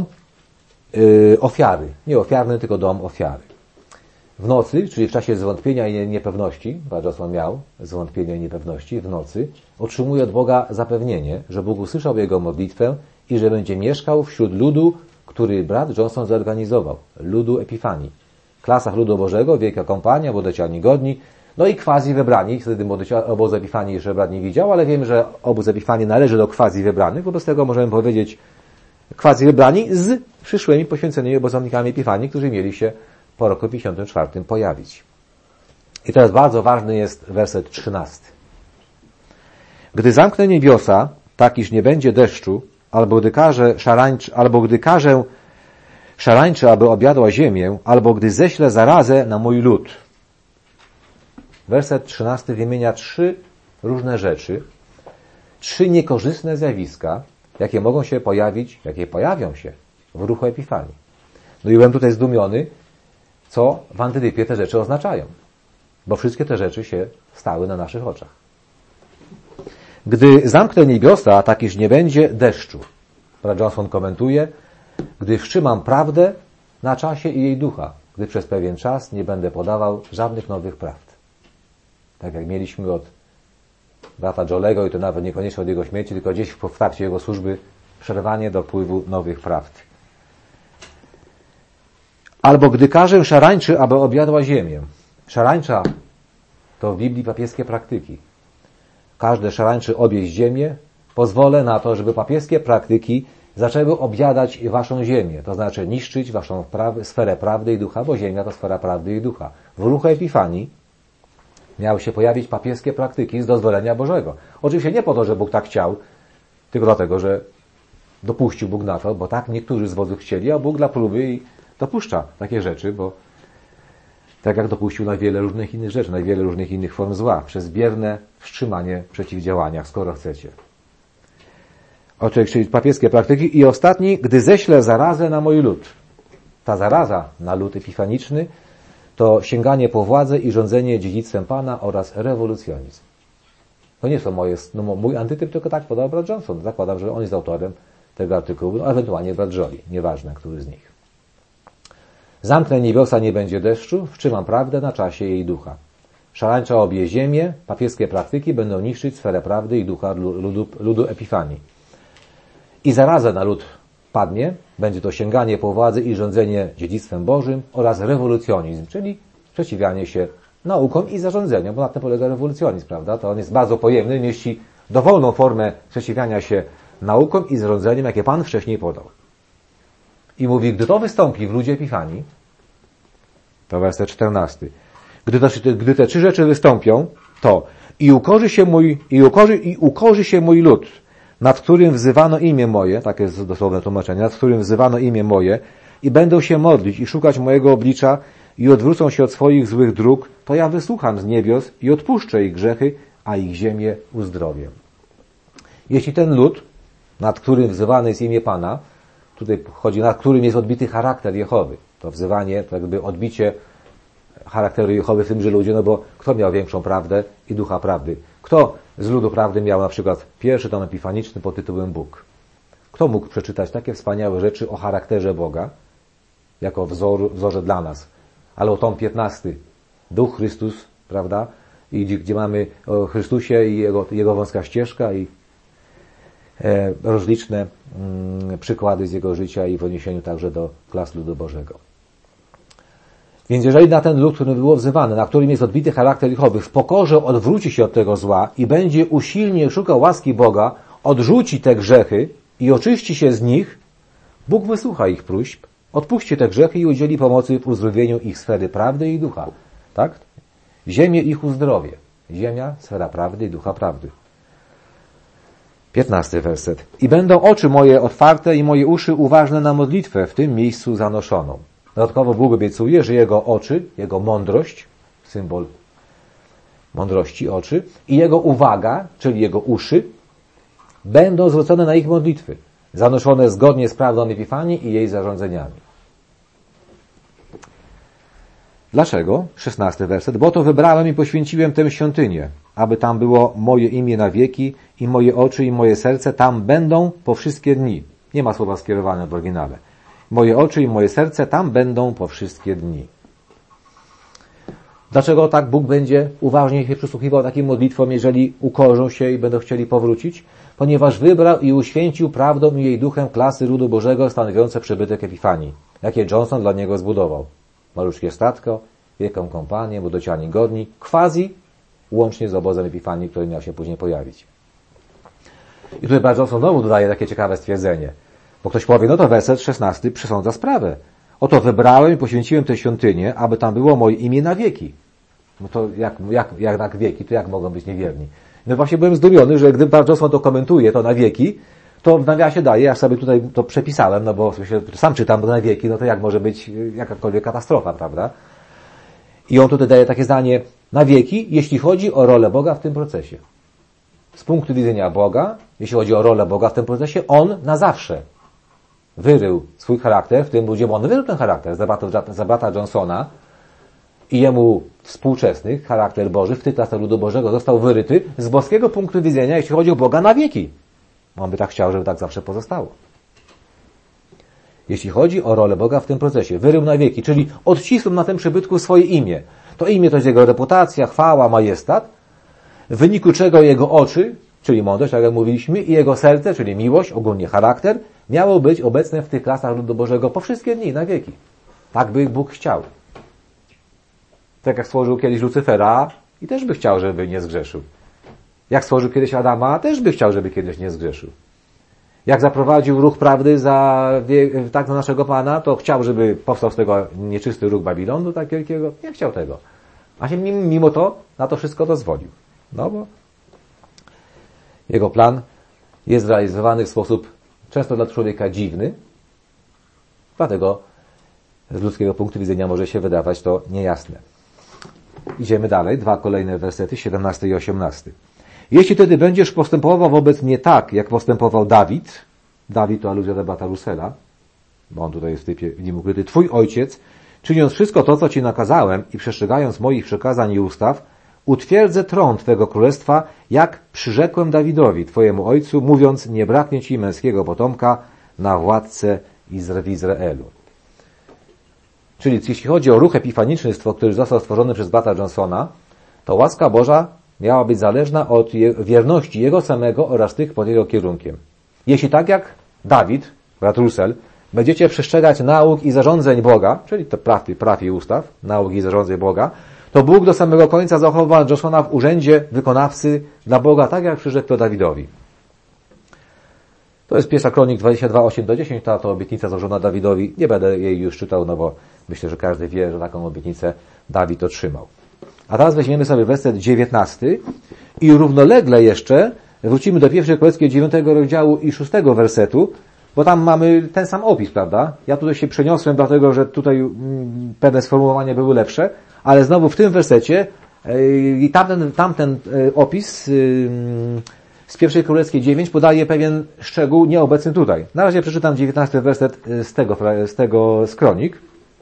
ofiary. Nie ofiarny, tylko dom ofiary. W nocy, czyli w czasie zwątpienia i niepewności, Johnston miał zwątpienia i niepewności, w nocy otrzymuje od Boga zapewnienie, że Bóg usłyszał jego modlitwę i że będzie mieszkał wśród ludu, który brat Johnson zorganizował. Ludu Epifanii. W klasach ludu Bożego, Wielka Kompania, Budaciani Godni, no i quasi wybrani. Wtedy obóz Epifanii jeszcze brat nie widział, ale wiemy, że obóz Epifanii należy do quasi wybranych. Wobec tego możemy powiedzieć quasi wybrani z przyszłymi poświęconymi obozownikami Epifanii, którzy mieli się po roku 54 pojawić. I teraz bardzo ważny jest werset 13. Gdy zamknę niebiosa, tak iż nie będzie deszczu, albo gdy każę szarańczy, aby objadła ziemię, albo gdy ześlę zarazę na mój lud. Werset 13 wymienia 3 różne rzeczy, 3 niekorzystne zjawiska, jakie mogą się pojawić, jakie pojawią się w ruchu Epifanii. No i byłem tutaj zdumiony, co w antytypie te rzeczy oznaczają. Bo wszystkie te rzeczy się stały na naszych oczach. Gdy zamknę niebiosa, tak iż nie będzie deszczu. Brother Johnson komentuje, gdy wstrzymam prawdę na czasie i jej ducha, gdy przez pewien czas nie będę podawał żadnych nowych prawd. Tak jak mieliśmy od brata Jolego i to nawet niekoniecznie od jego śmierci, tylko gdzieś w trakcie jego służby przerwanie dopływu nowych prawd. Albo gdy każę szarańczy, aby objadła ziemię. Szarańcza to w Biblii papieskie praktyki. Każde szarańczy objeść ziemię, pozwolę na to, żeby papieskie praktyki zaczęły objadać waszą ziemię, to znaczy niszczyć waszą sferę prawdy i ducha, bo ziemia to sfera prawdy i ducha. W ruchu Epifanii miały się pojawić papieskie praktyki z dozwolenia Bożego. Oczywiście nie po to, że Bóg tak chciał, tylko dlatego, że dopuścił Bóg na to, bo tak niektórzy z wodzów chcieli, a Bóg dla próby i dopuszcza takie rzeczy, bo tak jak dopuścił na wiele różnych innych rzeczy, na wiele różnych innych form zła, przez bierne wstrzymanie przeciwdziałania, skoro chcecie. Czyli papieskie praktyki. I ostatni, gdy ześlę zarazę na mój lud. Ta zaraza na lud epifaniczny to sięganie po władzę i rządzenie dziedzictwem Pana oraz rewolucjonizm. To nie są mój antytyp, tylko tak podał brat Johnson. Zakładam, że on jest autorem tego artykułu, a ewentualnie brat Jolie. Nieważne, który z nich. Zamknę niebiosa, nie będzie deszczu, wstrzymam prawdę na czasie jej ducha. Szarańcza obie ziemię, papieskie praktyki będą niszczyć sferę prawdy i ducha ludu Epifanii. I zaraza na lud padnie, będzie to sięganie po władzy i rządzenie dziedzictwem Bożym oraz rewolucjonizm, czyli sprzeciwianie się naukom i zarządzeniom, bo na tym polega rewolucjonizm, prawda? To on jest bardzo pojemny, mieści dowolną formę sprzeciwiania się naukom i zarządzeniom, jakie Pan wcześniej podał. I mówi, gdy to wystąpi w ludzie Epifanii, to werset 14, gdy te 3 rzeczy wystąpią, to i ukorzy się mój lud, nad którym wzywano imię moje, takie jest dosłowne tłumaczenie, nad którym wzywano imię moje i będą się modlić i szukać mojego oblicza i odwrócą się od swoich złych dróg, to ja wysłucham z niebios i odpuszczę ich grzechy, a ich ziemię uzdrowię. Jeśli ten lud, nad którym wzywane jest imię Pana, tutaj chodzi, nad którym jest odbity charakter Jehowy, to wzywanie, to jakby odbicie charakteru Jehowy w tymże ludzie, no bo kto miał większą prawdę i ducha prawdy? Kto z ludu prawdy miał na przykład pierwszy tom epifaniczny pod tytułem Bóg? Kto mógł przeczytać takie wspaniałe rzeczy o charakterze Boga, jako wzorze dla nas? Ale o tom 15, Duch Chrystus, prawda? I gdzie mamy o Chrystusie i Jego wąska ścieżka i rozliczne przykłady z Jego życia i w odniesieniu także do klas ludu Bożego. Więc jeżeli na ten lud, który było wzywany, na którym jest odbity charakter Jehowy, w pokorze odwróci się od tego zła i będzie usilnie szukał łaski Boga, odrzuci te grzechy i oczyści się z nich, Bóg wysłucha ich próśb, odpuści te grzechy i udzieli pomocy w uzdrowieniu ich sfery prawdy i ducha. Tak? Ziemię ich uzdrowie. Ziemia, sfera prawdy i ducha prawdy. 15 werset. I będą oczy moje otwarte i moje uszy uważne na modlitwę w tym miejscu zanoszoną. Dodatkowo Bóg obiecuje, że Jego oczy, Jego mądrość, symbol mądrości oczy, i Jego uwaga, czyli Jego uszy, będą zwrócone na ich modlitwy, zanoszone zgodnie z prawdą Epifanii i jej zarządzeniami. Dlaczego? 16 werset. Bo to wybrałem i poświęciłem tę świątynię, aby tam było moje imię na wieki i moje oczy i moje serce tam będą po wszystkie dni. Nie ma słowa skierowane w oryginale. Moje oczy i moje serce tam będą po wszystkie dni. Dlaczego tak Bóg będzie uważnie się przysłuchiwał takim modlitwom, jeżeli ukorzą się i będą chcieli powrócić? Ponieważ wybrał i uświęcił prawdą i jej duchem klasy ludu Bożego stanowiące przybytek Epifanii, jakie Johnson dla niego zbudował. Maluczkie statko, wielką kompanię, budociani godni, quasi, łącznie z obozem Epifanii, który miał się później pojawić. I tutaj Johnson znowu dodaje takie ciekawe stwierdzenie. Bo ktoś powie, no to werset 16 przesądza sprawę. Oto wybrałem i poświęciłem tę świątynię, aby tam było moje imię na wieki. No to jak na wieki, to jak mogą być niewierni? No właśnie byłem zdumiony, że gdy Brad Johnson to komentuje, to na wieki, to w nawiasie daje, ja sobie tutaj to przepisałem, no bo sam czytam na wieki, no to jak może być jakakolwiek katastrofa, prawda? I on tutaj daje takie zdanie, na wieki, jeśli chodzi o rolę Boga w tym procesie. Z punktu widzenia Boga, jeśli chodzi o rolę Boga w tym procesie, On na zawsze wyrył swój charakter w tym ludziom, on wyrył ten charakter za brata Johnsona i jemu współczesny charakter Boży w tych klasach ludu Bożego został wyryty z boskiego punktu widzenia, jeśli chodzi o Boga na wieki. On by tak chciał, żeby tak zawsze pozostało. Jeśli chodzi o rolę Boga w tym procesie, wyrył na wieki, czyli odcisnął na tym przybytku swoje imię. To imię to jest jego reputacja, chwała, majestat, w wyniku czego jego oczy, czyli mądrość, tak jak mówiliśmy, i jego serce, czyli miłość, ogólnie charakter, miało być obecne w tych klasach ludu Bożego po wszystkie dni, na wieki. Tak by Bóg chciał. Tak jak stworzył kiedyś Lucyfera i też by chciał, żeby nie zgrzeszył. Jak stworzył kiedyś Adama, też by chciał, żeby kiedyś nie zgrzeszył. Jak zaprowadził ruch prawdy za naszego Pana, to chciał, żeby powstał z tego nieczysty ruch Babilonu, tak wielkiego. Nie chciał tego. A się mimo to na to wszystko dozwolił. No bo jego plan jest realizowany w sposób często dla człowieka dziwny, dlatego z ludzkiego punktu widzenia może się wydawać to niejasne. Idziemy dalej, 2 kolejne wersety, 17 i 18. Jeśli tedy będziesz postępował wobec mnie tak, jak postępował Dawid to aluzja do brata Russella, bo on tutaj jest w typie w nim ukryty, twój ojciec, czyniąc wszystko to, co ci nakazałem i przestrzegając moich przekazań i ustaw, utwierdzę tron twego królestwa, jak przyrzekłem Dawidowi, twojemu ojcu, mówiąc, nie braknie ci męskiego potomka na władcę w Izraelu. Czyli jeśli chodzi o ruch epifaniczny, który został stworzony przez brata Johnsona, to łaska Boża miała być zależna od wierności jego samego oraz tych pod jego kierunkiem. Jeśli tak jak Dawid, brat Russell, będziecie przestrzegać nauk i zarządzeń Boga, czyli to praw i ustaw, nauk i zarządzeń Boga, to Bóg do samego końca zachowa Johnsona w urzędzie wykonawcy dla Boga, tak jak przyrzekł to Dawidowi. To jest 1 Kronik 22, 8-10, ta to obietnica złożona Dawidowi. Nie będę jej już czytał, no bo myślę, że każdy wie, że taką obietnicę Dawid otrzymał. A teraz weźmiemy sobie werset 19 i równolegle jeszcze wrócimy do 1 Królewskiej 9 rozdziału i 6 wersetu, bo tam mamy ten sam opis, prawda? Ja tutaj się przeniosłem, dlatego że tutaj pewne sformułowania były lepsze, ale znowu w tym wersecie i tamten opis z 1 Królewskiej 9 podaje pewien szczegół nieobecny tutaj. Na razie przeczytam 19 werset z Kronik.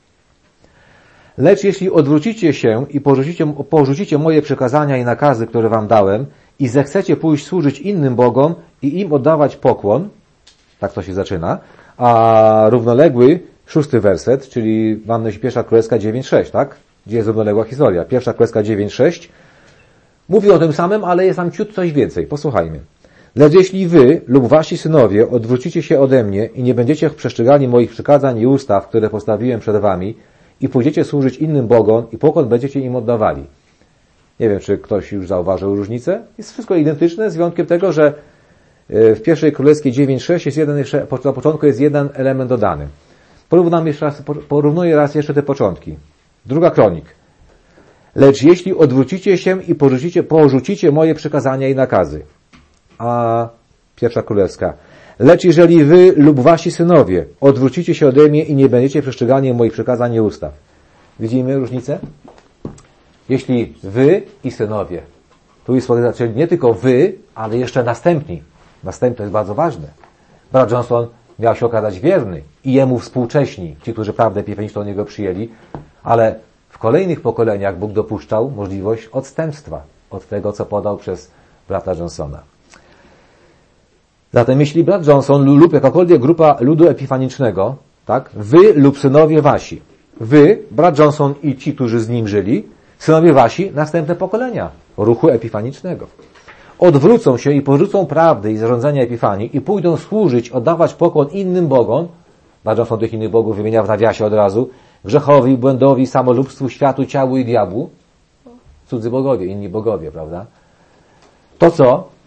Lecz jeśli odwrócicie się i porzucicie moje przykazania i nakazy, które wam dałem, i zechcecie pójść służyć innym bogom i im oddawać pokłon, tak to się zaczyna, a równoległy 6 werset, czyli mamy 1 Królewska 9:6, tak? Gdzie jest równoległa historia. 1 Królewska 9:6 mówi o tym samym, ale jest tam ciut coś więcej. Posłuchajmy. Lecz jeśli wy lub wasi synowie odwrócicie się ode mnie i nie będziecie przestrzegali moich przykazań i ustaw, które postawiłem przed wami, i pójdziecie służyć innym bogom i pokłon będziecie im oddawali. Nie wiem, czy ktoś już zauważył różnicę. Jest wszystko identyczne, z wyjątkiem tego, że w 1 Królewskiej 9:6 jest na początku jest jeden element dodany. Porównuję raz jeszcze te początki. 2 Kronik. Lecz jeśli odwrócicie się i porzucicie moje przykazania i nakazy. A 1 Królewska. Lecz jeżeli wy lub wasi synowie odwrócicie się ode mnie i nie będziecie przestrzegali moich przykazań i ustaw. Widzimy różnicę? Jeśli wy i synowie. Tu jest czyli nie tylko wy, ale jeszcze następni. Następny to jest bardzo ważne. Brat Johnson miał się okazać wierny i jemu współcześni, ci, którzy prawdę epifaniczną od niego przyjęli, ale w kolejnych pokoleniach Bóg dopuszczał możliwość odstępstwa od tego, co podał przez brata Johnsona. Zatem jeśli brat Johnson lub jakakolwiek grupa ludu epifanicznego, tak, wy lub synowie wasi, wy, brat Johnson i ci, którzy z nim żyli, synowie wasi, następne pokolenia ruchu epifanicznego, odwrócą się i porzucą prawdy i zarządzania epifanii i pójdą służyć, oddawać pokłon innym bogom, brat Johnson tych innych bogów wymienia w nawiasie od razu, grzechowi, błędowi, samolubstwu, światu, ciału i diabłu, cudzy bogowie, inni bogowie, prawda? To co?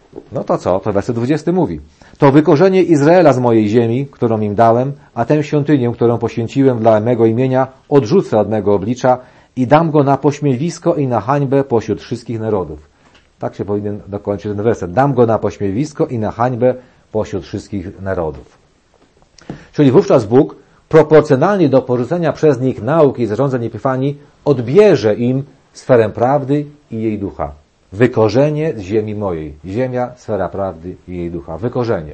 No to co? To werset 20 mówi. To wykorzenię Izraela z mojej ziemi, którą im dałem, a tę świątynię, którą poświęciłem dla mego imienia, odrzucę od mego oblicza i dam go na pośmiewisko i na hańbę pośród wszystkich narodów. Tak się powinien dokończyć ten werset. Dam go na pośmiewisko i na hańbę pośród wszystkich narodów. Czyli wówczas Bóg, proporcjonalnie do porzucenia przez nich nauki i zarządzeń Epifanii, odbierze im sferę prawdy i jej ducha. Wykorzenie z ziemi mojej. Ziemia, sfera prawdy i jej ducha. Wykorzenie.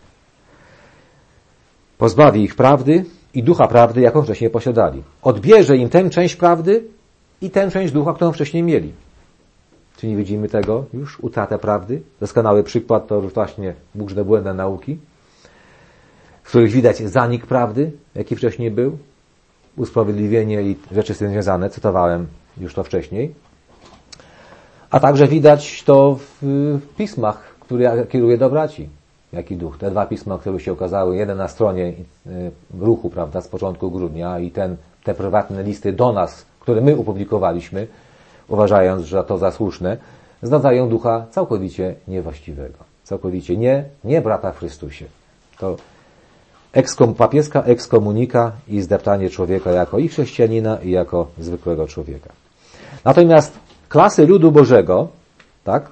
Pozbawi ich prawdy i ducha prawdy, jaką wcześniej posiadali. Odbierze im tę część prawdy i tę część ducha, którą wcześniej mieli. Czy nie widzimy tego już? Utratę prawdy. Doskonały przykład to właśnie burzne błędne nauki, w których widać zanik prawdy, jaki wcześniej był, usprawiedliwienie i rzeczy z tym związane. Cytowałem już to wcześniej. A także widać to w pismach, które kieruje do braci. Jaki duch. Te dwa pisma, które się ukazały, jeden na stronie ruchu, prawda, z początku grudnia i te prywatne listy do nas, które my opublikowaliśmy, uważając, że to za słuszne, zdradzają ducha całkowicie niewłaściwego. Całkowicie nie brata w Chrystusie. To papieska ekskomunika i zdeptanie człowieka jako i chrześcijanina, i jako zwykłego człowieka. Natomiast klasy ludu Bożego, tak,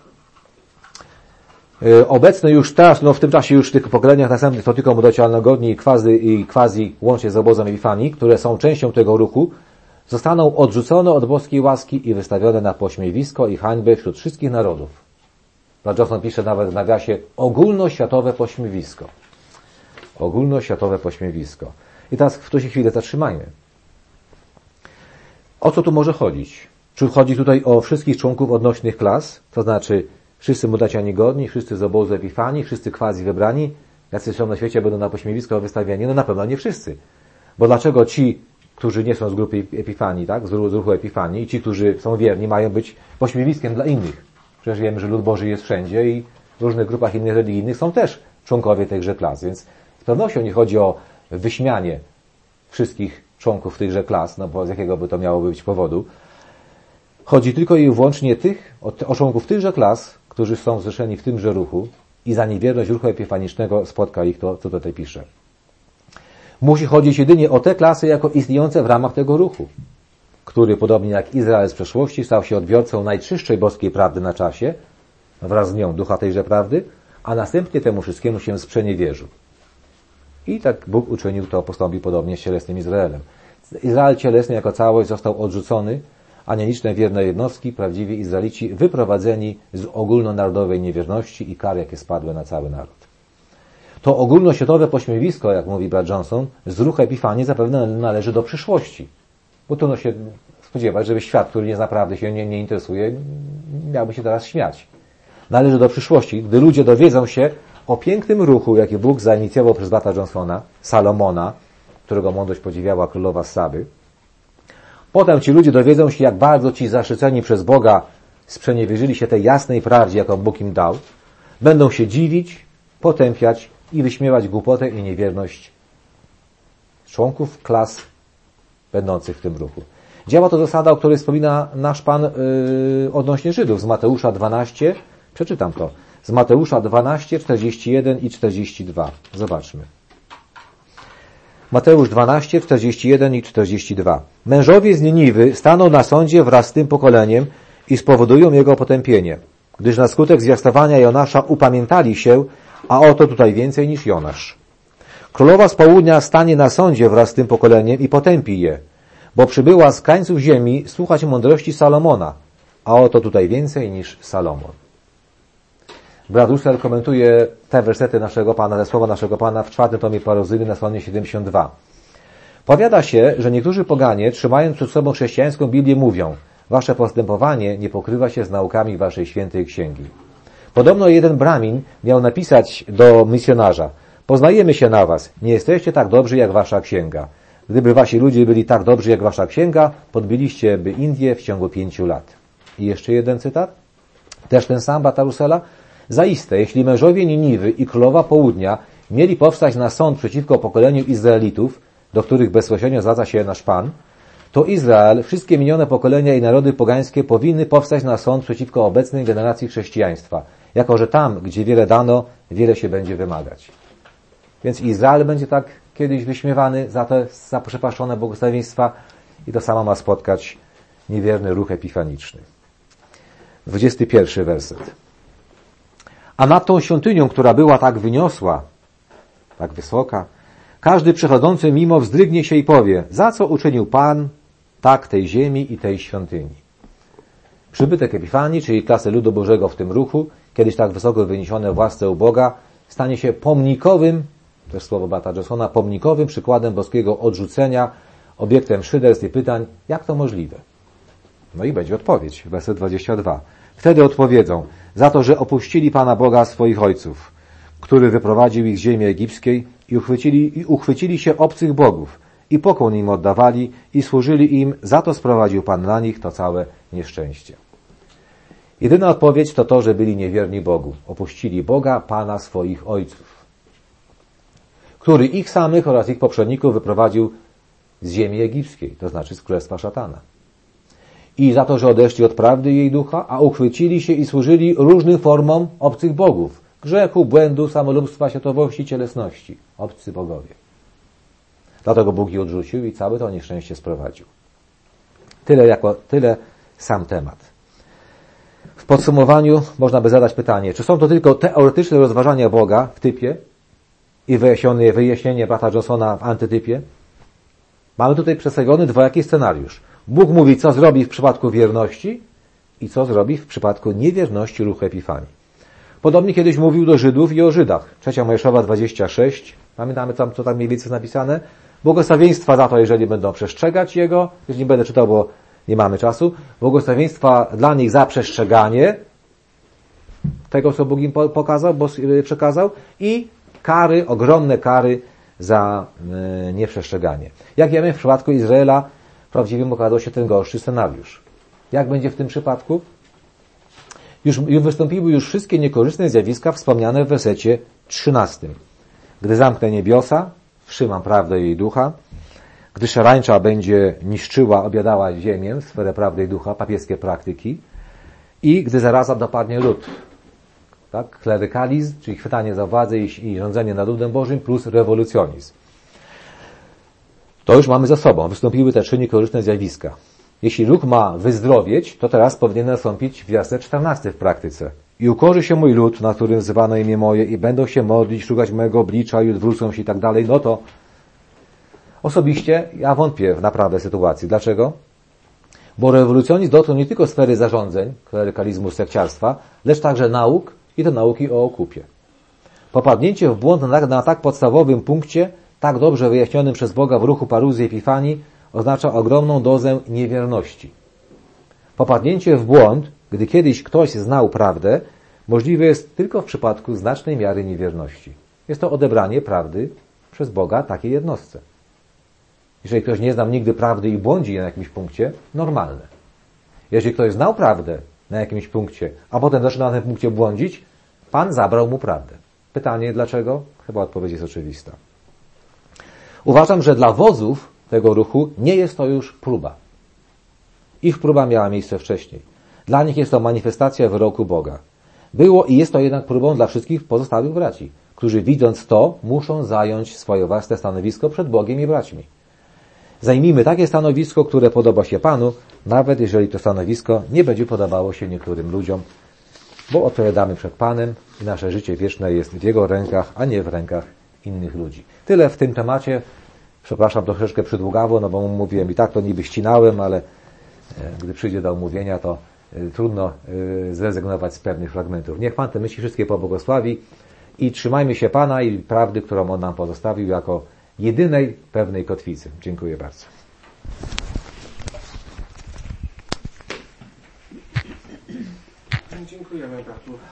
obecne już teraz, w tym czasie już w tych pokoleniach następnych, to tylko modocialnogodni i quasi łącznie z obozem Epifanii, które są częścią tego ruchu, zostaną odrzucone od boskiej łaski i wystawione na pośmiewisko i hańbę wśród wszystkich narodów. Johnson pisze nawet w nawiasie ogólnoświatowe pośmiewisko. Ogólnoświatowe pośmiewisko. I teraz w tu się chwilę zatrzymajmy. O co tu może chodzić? Czy chodzi tutaj o wszystkich członków odnośnych klas, to znaczy wszyscy mudacia niegodni, wszyscy z obozu Epifanii, wszyscy quasi wybrani, jacy są na świecie, będą na pośmiewisko wystawieni? No na pewno nie wszyscy. Bo dlaczego ci, którzy nie są z grupy Epifanii, tak, z ruchu Epifanii, i ci, którzy są wierni, mają być pośmiewiskiem dla innych? Przecież wiemy, że lud Boży jest wszędzie i w różnych grupach innych religijnych są też członkowie tychże klas, więc z pewnością nie chodzi o wyśmianie wszystkich członków tychże klas, no bo z jakiego by to miało być powodu. Chodzi tylko i wyłącznie o członków tychże klas, którzy są zrzeszeni w tymże ruchu i za niewierność ruchu epifanicznego spotka ich to, co tutaj pisze. Musi chodzić jedynie o te klasy jako istniejące w ramach tego ruchu, który, podobnie jak Izrael z przeszłości, stał się odbiorcą najczystszej boskiej prawdy na czasie, wraz z nią ducha tejże prawdy, a następnie temu wszystkiemu się sprzeniewierzył. I tak Bóg uczynił to, postąpił podobnie z cielesnym Izraelem. Izrael cielesny jako całość został odrzucony, a nieliczne wierne jednostki, prawdziwi Izraelici, wyprowadzeni z ogólnonarodowej niewierności i kar, jakie spadły na cały naród. To ogólnoświatowe pośmiewisko, jak mówi brat Johnson, z ruchu Epifanii zapewne należy do przyszłości. Bo trudno się spodziewać, żeby świat, który naprawdę się nie interesuje, miałby się teraz śmiać. Należy do przyszłości, gdy ludzie dowiedzą się o pięknym ruchu, jaki Bóg zainicjował przez brata Johnsona, Salomona, którego mądrość podziwiała królowa Saby. Potem ci ludzie dowiedzą się, jak bardzo ci zaszczyceni przez Boga sprzeniewierzyli się tej jasnej prawdzie, jaką Bóg im dał. Będą się dziwić, potępiać i wyśmiewać głupotę i niewierność członków klas będących w tym ruchu. Działa to zasada, o której wspomina nasz Pan odnośnie Żydów z Mateusza 12. Przeczytam to. Z Mateusza 12, 41 i 42. Zobaczmy. Mateusz 12, 41 i 42. Mężowie z Niniwy staną na sądzie wraz z tym pokoleniem i spowodują jego potępienie, gdyż na skutek zwiastowania Jonasza upamiętali się, a oto tutaj więcej niż Jonasz. Królowa z południa stanie na sądzie wraz z tym pokoleniem i potępi je, bo przybyła z krańców ziemi słuchać mądrości Salomona, a oto tutaj więcej niż Salomon. Brat Russell komentuje te wersety naszego Pana, te słowa naszego Pana w 4. tomie Parozyny na stronie 72. Powiada się, że niektórzy poganie, trzymając przed sobą chrześcijańską Biblię, mówią: wasze postępowanie nie pokrywa się z naukami waszej świętej księgi. Podobno jeden bramin miał napisać do misjonarza: poznajemy się na was, nie jesteście tak dobrzy jak wasza księga. Gdyby wasi ludzie byli tak dobrzy jak wasza księga, podbiliście by Indię w ciągu 5 lat. I jeszcze jeden cytat, też ten sam brata Russella. Zaiste, jeśli mężowie Niniwy i królowa południa mieli powstać na sąd przeciwko pokoleniu Izraelitów, do których bezpośrednio zwraca się nasz Pan, to Izrael, wszystkie minione pokolenia i narody pogańskie powinny powstać na sąd przeciwko obecnej generacji chrześcijaństwa. jako że tam, gdzie wiele dano, wiele się będzie wymagać. Więc Izrael będzie tak kiedyś wyśmiewany za te zaprzepaszczone błogosławieństwa i to samo ma spotkać niewierny ruch epifaniczny. 21 werset. A nad tą świątynią, która była tak wyniosła, tak wysoka, każdy przechodzący mimo wzdrygnie się i powie, za co uczynił Pan tak tej ziemi i tej świątyni. Przybytek Epifanii, czyli klasy ludu Bożego w tym ruchu, kiedyś tak wysoko wyniesione w łasce u Boga, stanie się pomnikowym, to jest słowo brata Johnsona, pomnikowym przykładem boskiego odrzucenia, obiektem szyderstw i pytań, jak to możliwe? No i będzie odpowiedź, werset 22. Wtedy odpowiedzą, za to, że opuścili Pana Boga swoich ojców, który wyprowadził ich z ziemi egipskiej i uchwycili się obcych bogów i pokłon im oddawali i służyli im, za to sprowadził Pan na nich to całe nieszczęście. Jedyna odpowiedź to to, że byli niewierni Bogu. Opuścili Boga, Pana swoich ojców, który ich samych oraz ich poprzedników wyprowadził z ziemi egipskiej, to znaczy z królestwa szatana. I za to, że odeszli od prawdy jej ducha, a uchwycili się i służyli różnym formom obcych bogów. Grzechu, błędu, samolubstwa, światowości, cielesności. Obcy bogowie. Dlatego Bóg ich odrzucił i całe to nieszczęście sprowadził. Tyle sam temat. W podsumowaniu można by zadać pytanie, czy są to tylko teoretyczne rozważania Boga w typie i wyjaśnienie brata Johnsona w antytypie? Mamy tutaj przedstawiony dwojaki scenariusz. Bóg mówi, co zrobi w przypadku wierności i co zrobi w przypadku niewierności ruchu Epifanii. Podobnie kiedyś mówił do Żydów i o Żydach. 3 Mojżeszowa 26. Pamiętamy, co tam mniej więcej jest napisane? Błogosławieństwa za to, jeżeli będą przestrzegać Jego. Już nie będę czytał, bo nie mamy czasu. Błogosławieństwa dla nich za przestrzeganie tego, co Bóg im przekazał. I kary, ogromne kary za nieprzestrzeganie. Jak wiemy, w przypadku Izraela prawdziwym okazał się ten gorszy scenariusz. Jak będzie w tym przypadku? Wystąpiły już wszystkie niekorzystne zjawiska wspomniane w wersecie 13. Gdy zamknę niebiosa, wstrzymam prawdę jej ducha, gdy szarańcza będzie niszczyła, obiadała ziemię, sferę prawdy jej ducha, papieskie praktyki i gdy zaraza dopadnie lud. Tak? Klerykalizm, czyli chwytanie za władzę i rządzenie nad ludem Bożym plus rewolucjonizm. To już mamy za sobą. Wystąpiły te 3 niekorzystne zjawiska. Jeśli ruch ma wyzdrowieć, to teraz powinien nastąpić werset 14 w praktyce. I ukorzy się mój lud, na którym wzywano imię moje i będą się modlić, szukać mojego oblicza i odwrócą się i tak dalej, no to osobiście ja wątpię w naprawdę sytuacji. Dlaczego? Bo rewolucjonizm dotknął nie tylko sfery zarządzeń, klerykalizmu, sekciarstwa, lecz także nauk i to nauki o okupie. Popadnięcie w błąd na tak podstawowym punkcie, tak dobrze wyjaśnionym przez Boga w ruchu paruzji Epifanii, oznacza ogromną dozę niewierności. Popadnięcie w błąd, gdy kiedyś ktoś znał prawdę, możliwe jest tylko w przypadku znacznej miary niewierności. Jest to odebranie prawdy przez Boga takiej jednostce. Jeżeli ktoś nie znał nigdy prawdy i błądzi na jakimś punkcie, normalne. Jeżeli ktoś znał prawdę na jakimś punkcie, a potem zaczyna na tym punkcie błądzić, Pan zabrał mu prawdę. Pytanie dlaczego? Chyba odpowiedź jest oczywista. Uważam, że dla wodzów tego ruchu nie jest to już próba. Ich próba miała miejsce wcześniej. Dla nich jest to manifestacja wyroku Boga. Było i jest to jednak próbą dla wszystkich pozostałych braci, którzy widząc to, muszą zająć swoje własne stanowisko przed Bogiem i braćmi. Zajmijmy takie stanowisko, które podoba się Panu, nawet jeżeli to stanowisko nie będzie podobało się niektórym ludziom, bo odpowiadamy przed Panem i nasze życie wieczne jest w Jego rękach, a nie w rękach innych ludzi. Tyle w tym temacie. Przepraszam troszeczkę przydługawo, no bo mówiłem i tak to niby ścinałem, ale gdy przyjdzie do omówienia, to trudno zrezygnować z pewnych fragmentów. Niech Pan te myśli wszystkie pobłogosławi i trzymajmy się Pana i prawdy, którą On nam pozostawił jako jedynej pewnej kotwicy. Dziękuję bardzo. Dziękujemy, bratu.